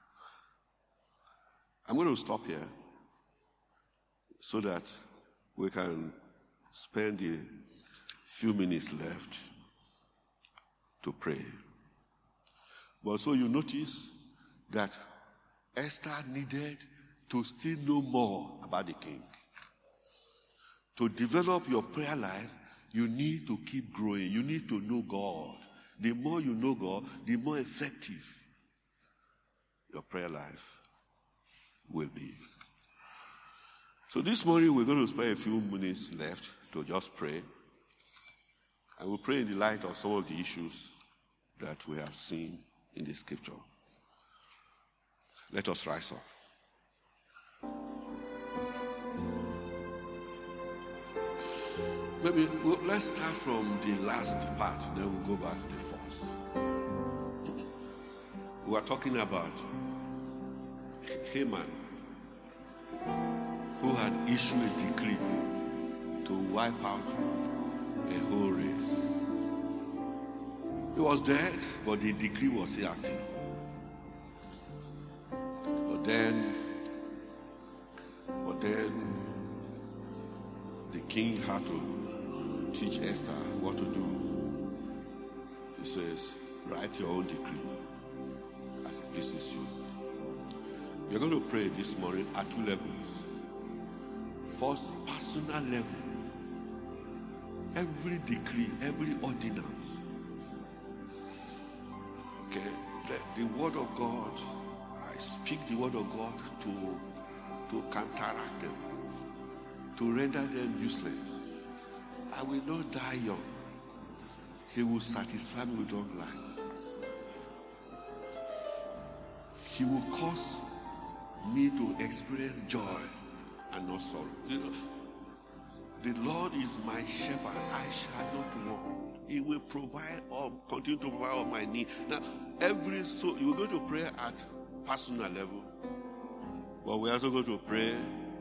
I'm going to stop here so that we can spend the few minutes left to pray. But so you notice that Esther needed to still know more about the king. To develop your prayer life, you need to keep growing. You need to know God. The more you know God, the more effective your prayer life will be. So this morning we're going to spend a few minutes left to just pray. And we'll pray in the light of some of the issues that we have seen in the scripture. Let us rise up. Maybe let's start from the last part, then we'll go back to the first. We are talking about Haman, who had issued a decree to wipe out a whole race. He was dead, but the decree was still active. But then the king had to teach Esther what to do. He says, write your own decree as it pleases you. You're going to pray this morning at two levels. First, personal level. Every decree, every ordinance. Okay? The word of God, I speak the word of God to counteract them, to render them useless. I will not die young. He will satisfy me with long life. He will cause me to experience joy and not sorrow. You know, the Lord is my shepherd. I shall not want. He will provide continue to provide all my need. Now, so we're going to pray at personal level, but we're also going to pray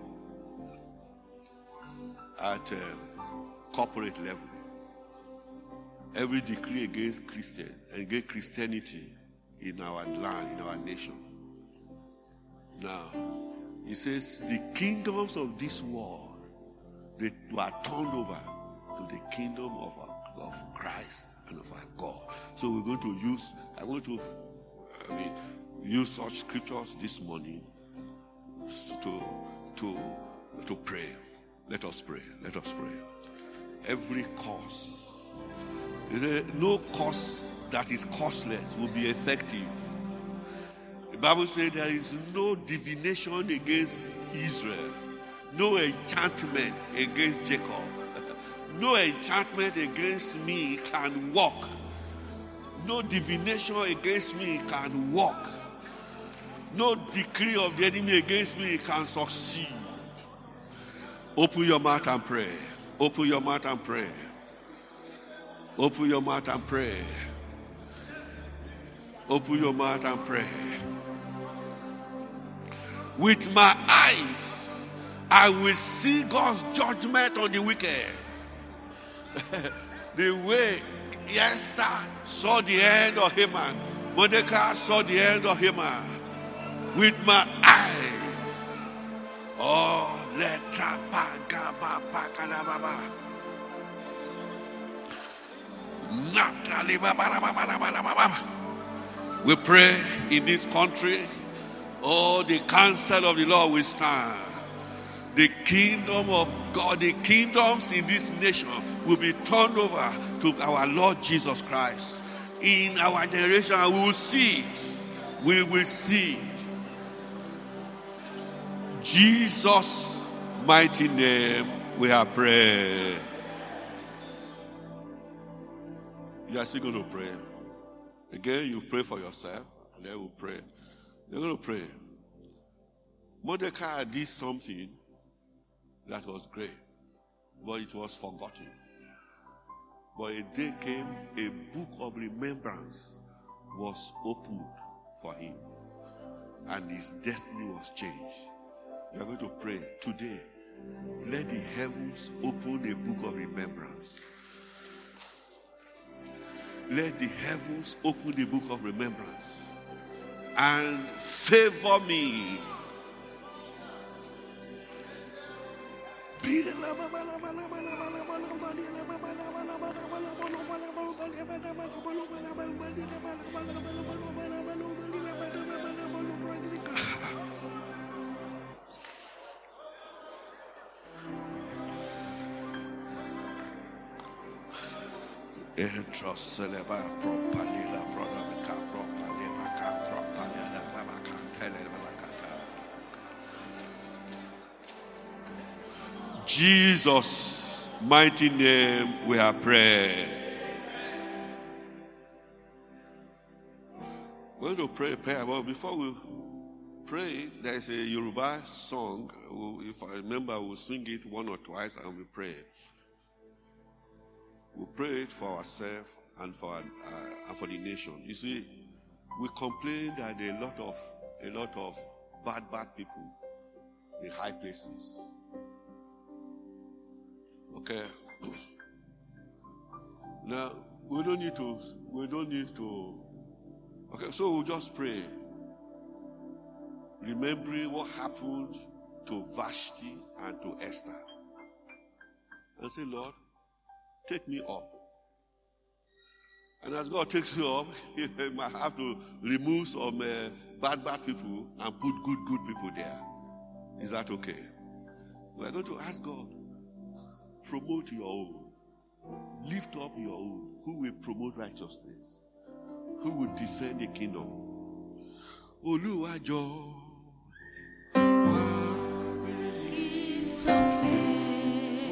at corporate level. Every decree against Christianity in our land, in our nation. Now, he says the kingdoms of this world, they were turned over to the kingdom of Christ and of our God. So we're going to use such scriptures this morning to pray. Let us pray. Let us pray. Every cause, no cause that is costless will be effective. The Bible says there is no divination against Israel, no enchantment against Jacob. No enchantment against me can work. No divination against me can work. No decree of the enemy against me can succeed. Open your mouth and pray. Open your mouth and pray. Open your mouth and pray. Open your mouth and pray. With my eyes, I will see God's judgment on the wicked. The way Esther saw the end of Haman, Mordecai saw the end of Haman. With my eyes. Oh, let we pray in this country. Oh, the counsel of the Lord will stand. The kingdom of God, the kingdoms in this nation will be turned over to our Lord Jesus Christ. In our generation, we will see it. We will see it. Jesus' mighty name we have prayed. You are still going to pray. Again, you pray for yourself, and then we'll pray. You're going to pray. Mordecai did something that was great, but it was forgotten. But a day came, a book of remembrance was opened for him, and his destiny was changed. You are going to pray today. Let the heavens open a book of remembrance. Let the heavens open the book of remembrance and favor me. Jesus' mighty name we are praying. We're going to pray a prayer, but before we pray, there is a Yoruba song. If I remember, we'll sing it one or twice and we pray. We'll pray it for ourselves and for the nation. You see, we complain that there are a lot of bad people in high places. Okay. Now we don't need to. Okay, so we'll just pray, remembering what happened to Vashti and to Esther, and say, Lord, take me up. And as God takes you up, He might have to remove some bad people and put good people there. Is that okay? We're going to ask God, promote your own. Lift up your own. Who will promote righteousness? Who will defend the kingdom? Oluwajo. It's okay.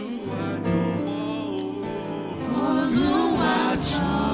Oluwajo.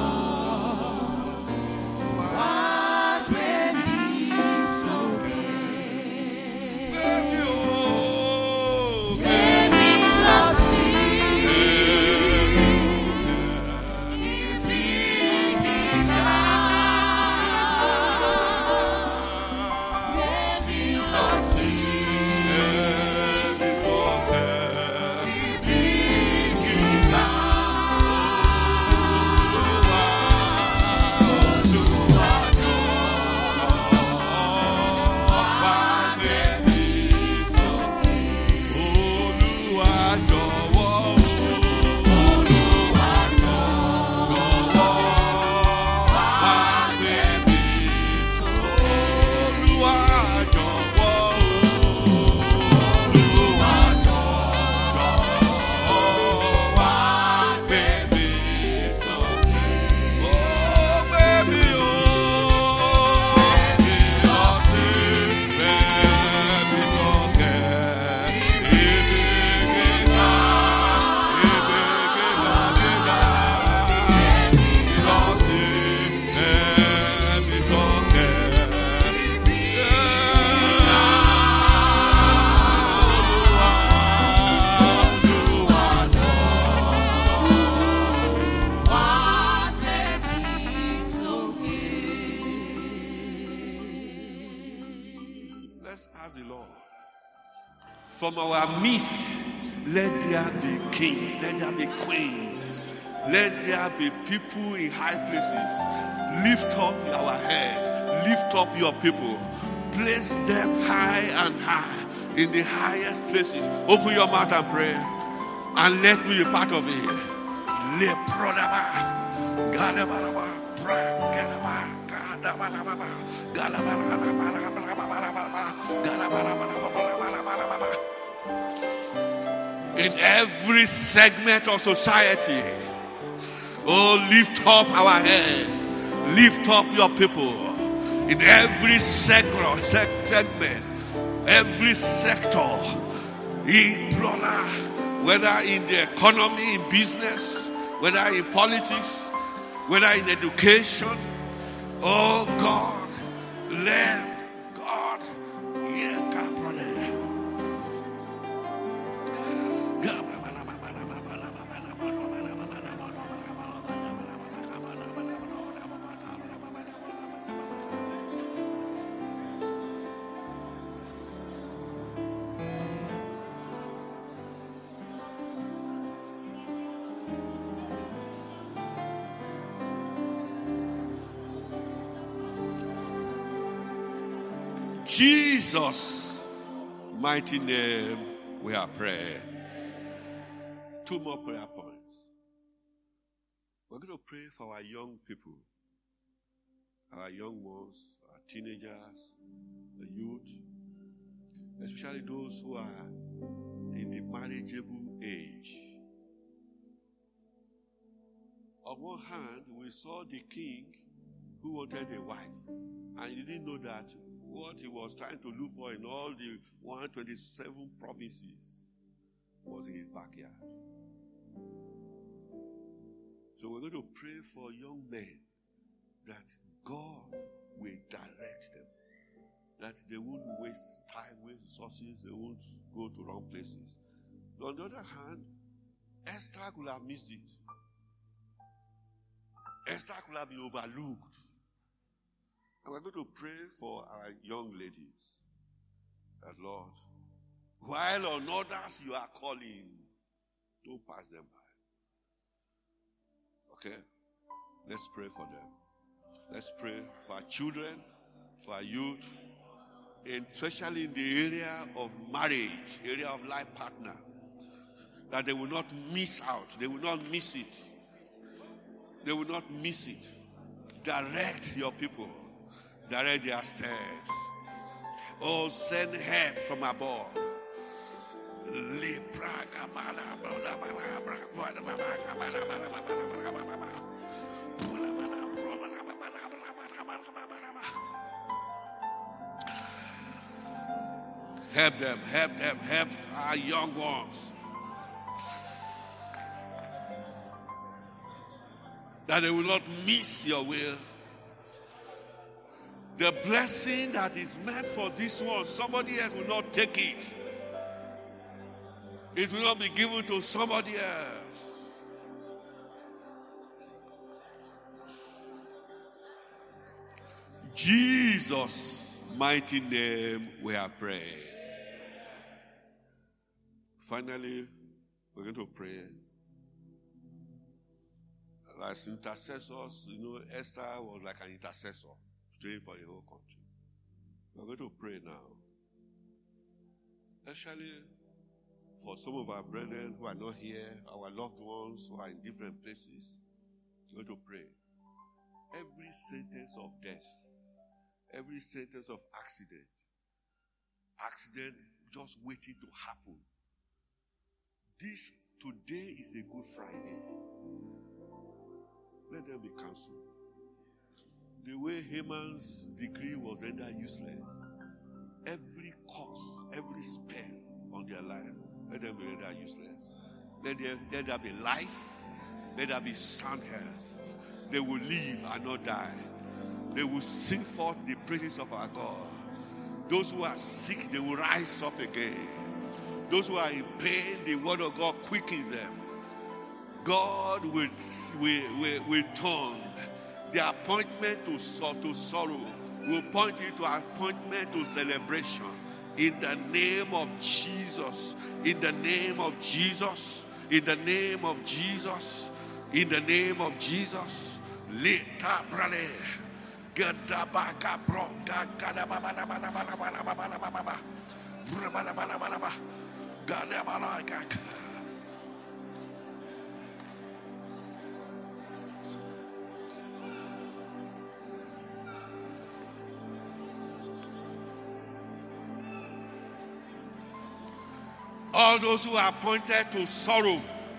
From our midst, let there be kings, let there be queens, let there be people in high places. Lift up our heads, lift up your people, place them high and high in the highest places. Open your mouth and pray, and let me be part of it. In every segment of society, oh, lift up our head, lift up your people. In every segment, every sector, whether in the economy, in business, whether in politics, whether in education, oh God, let God hear God, brother. Jesus' mighty name we are praying. 2 more prayer points. We're going to pray for our young people, our young ones, our teenagers, the youth, especially those who are in the marriageable age. On one hand, we saw the king who wanted a wife, and he didn't know that what he was trying to look for in all the 127 provinces was in his backyard. So we're going to pray for young men that God will direct them, that they won't waste time, waste resources, they won't go to wrong places. On the other hand, Esther could have missed it. Esther could have been overlooked. And we're going to pray for our young ladies, that Lord, while on others you are calling, don't pass them by. Okay? Let's pray for them. Let's pray for our children, for our youth, and especially in the area of marriage, area of life partner, that they will not miss out. They will not miss it. They will not miss it. Direct your people. Direct their steps. Oh, send help from above. Help them, help our young ones. That they will not miss your will. The blessing that is meant for this one, somebody else will not take it. It will not be given to somebody else. Jesus' mighty name we are praying. Finally, we're going to pray. As intercessors, Esther was like an intercessor, praying for the whole country. We're going to pray now. Especially for some of our brethren who are not here, our loved ones who are in different places. We're going to pray. Every sentence of death, every sentence of accident just waiting to happen. Today is a Good Friday. Let them be cancelled. The way Haman's decree was rendered useless. Every curse, every spell on their life, let them be rendered useless. Let there be life. Let there be sound health. They will live and not die. They will sing forth the praises of our God. Those who are sick, they will rise up again. Those who are in pain, the word of God quickens them. God will turn the appointment to sorrow, will point you to appointment to celebration. In the name of Jesus. In the name of Jesus. In the name of Jesus. In the name of Jesus. Lita brale. Gadabaka bronga gadababa. Gadabala. All those who are appointed to sorrow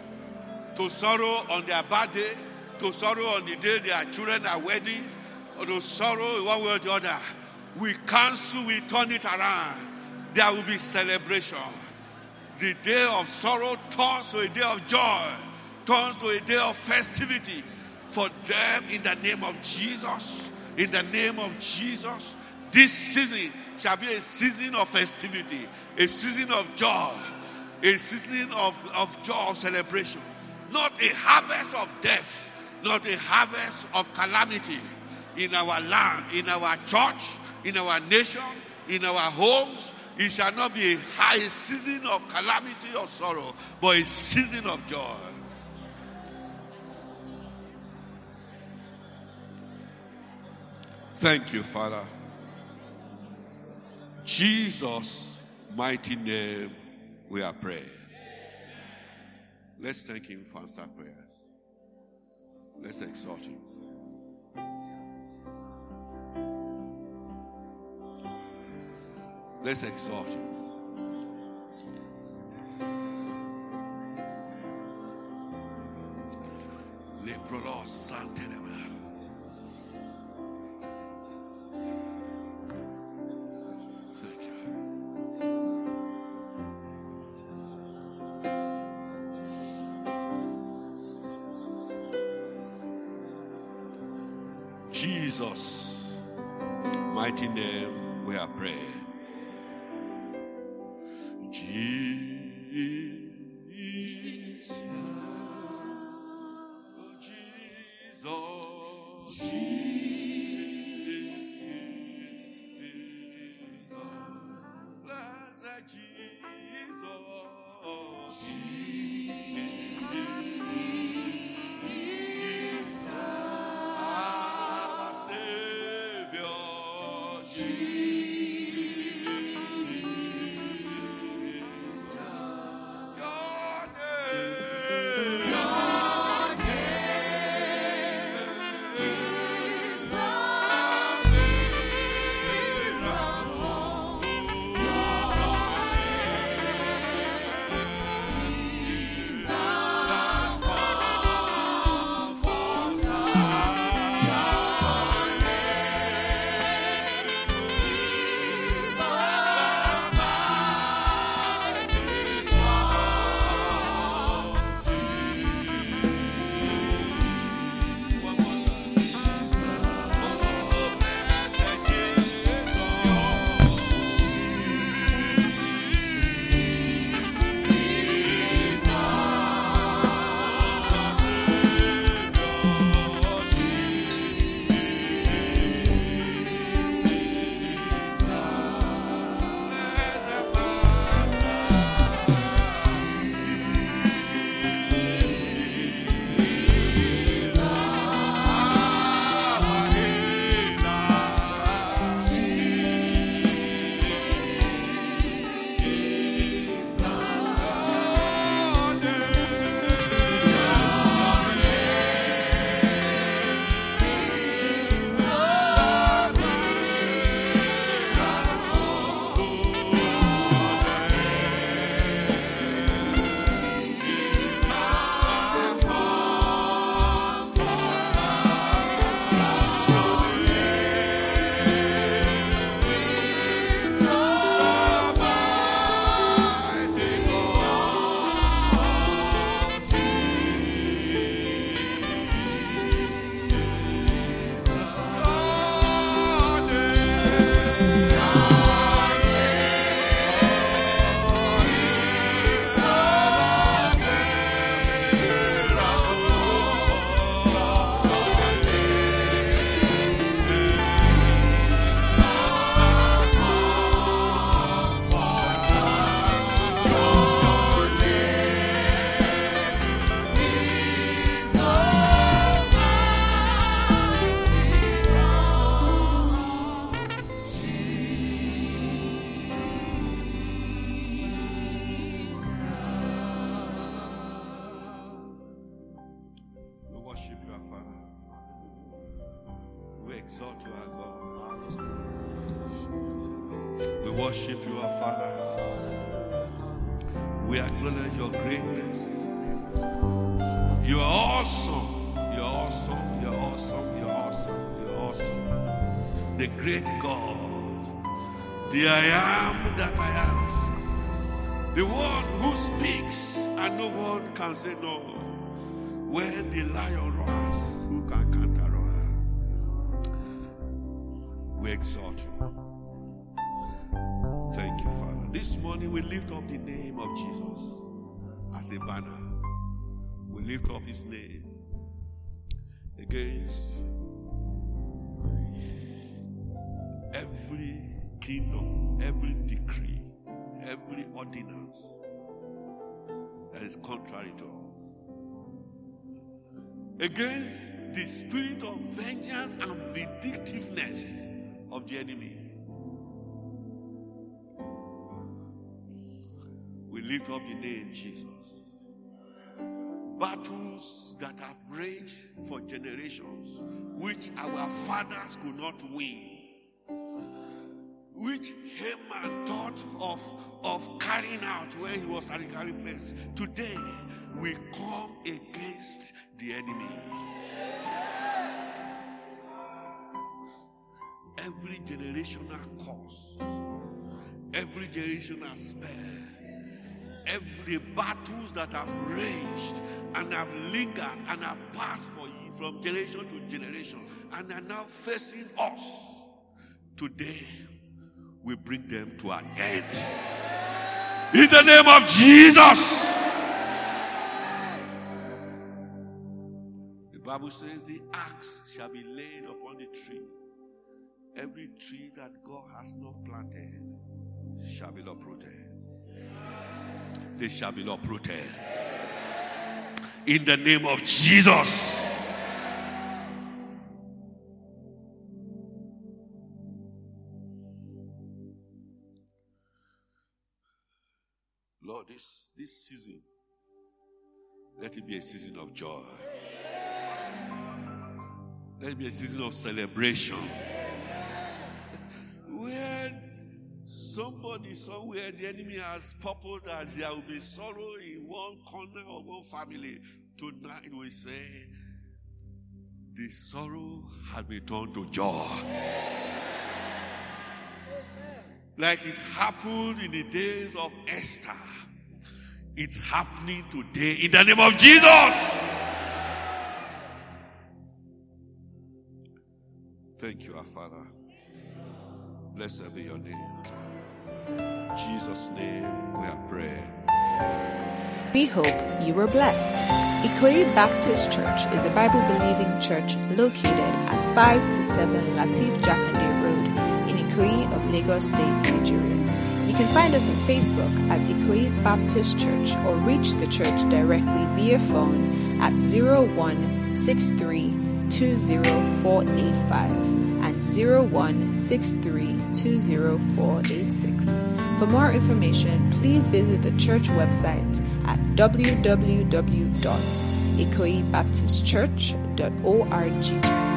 on their birthday, to sorrow on the day their children are wedding, or to sorrow in one way or the other, we cancel, we turn it around. There will be celebration. The day of sorrow turns to a day of joy, turns to a day of festivity for them in the name of Jesus. In the name of Jesus, this season shall be a season of festivity, a season of joy, a season of joy, of celebration. Not a harvest of death, not a harvest of calamity in our land, in our church, in our nation, in our homes. It shall not be a season of calamity or sorrow, but a season of joy. Thank you, Father. Jesus' mighty name we are praying. Let's thank him for answer prayers. Let's exalt him. Let's exalt him. Leprolos Santelema. Thank you. Jesus, mighty name, we are praying. Jesus, blessed Jesus, our Savior, exalt you, our God. We worship you, our Father. We acknowledge your greatness. You are awesome. You're awesome. You're awesome. You're awesome. You're awesome. The great God. The I am that I am. The one who speaks and no one can say no. When the lion roars, who can counter roar? We exalt you. Thank you, Father. This morning we lift up the name of Jesus as a banner. We lift up his name against every kingdom, every decree, every ordinance that is contrary to us. Against the spirit of vengeance and vindictiveness of the enemy. We lift up the name Jesus. battles that have raged for generations, which our fathers could not win, which Haman thought of carrying out when he was strategically placed. Today, we come against the enemy. Every generational curse, every generational spell, every battles that have raged and have lingered and have passed for you from generation to generation and are now facing us, today we bring them to an end. In the name of Jesus. The Bible says the axe shall be laid upon the tree. Every tree that God has not planted shall be uprooted. They shall be uprooted. In the name of Jesus. Lord, this season, let it be a season of joy. Let it be a season of celebration. Where somebody somewhere, the enemy has purposed that there will be sorrow in one corner of one family, tonight we say the sorrow has been turned to joy. Like it happened in the days of Esther, it's happening today in the name of Jesus. Thank you, our Father. Blessed be your name. In Jesus' name we have prayed. We hope you were blessed. Ikoyi Baptist Church is a Bible-believing church located at 5 to 7 Lateef Jakande Road in Ikoyi of Lagos State, Nigeria. You can find us on Facebook at Ikoyi Baptist Church or reach the church directly via phone at 0163 20485 and 0163 20486. For more information, please visit the church website at www.ikoyibaptistchurch.org.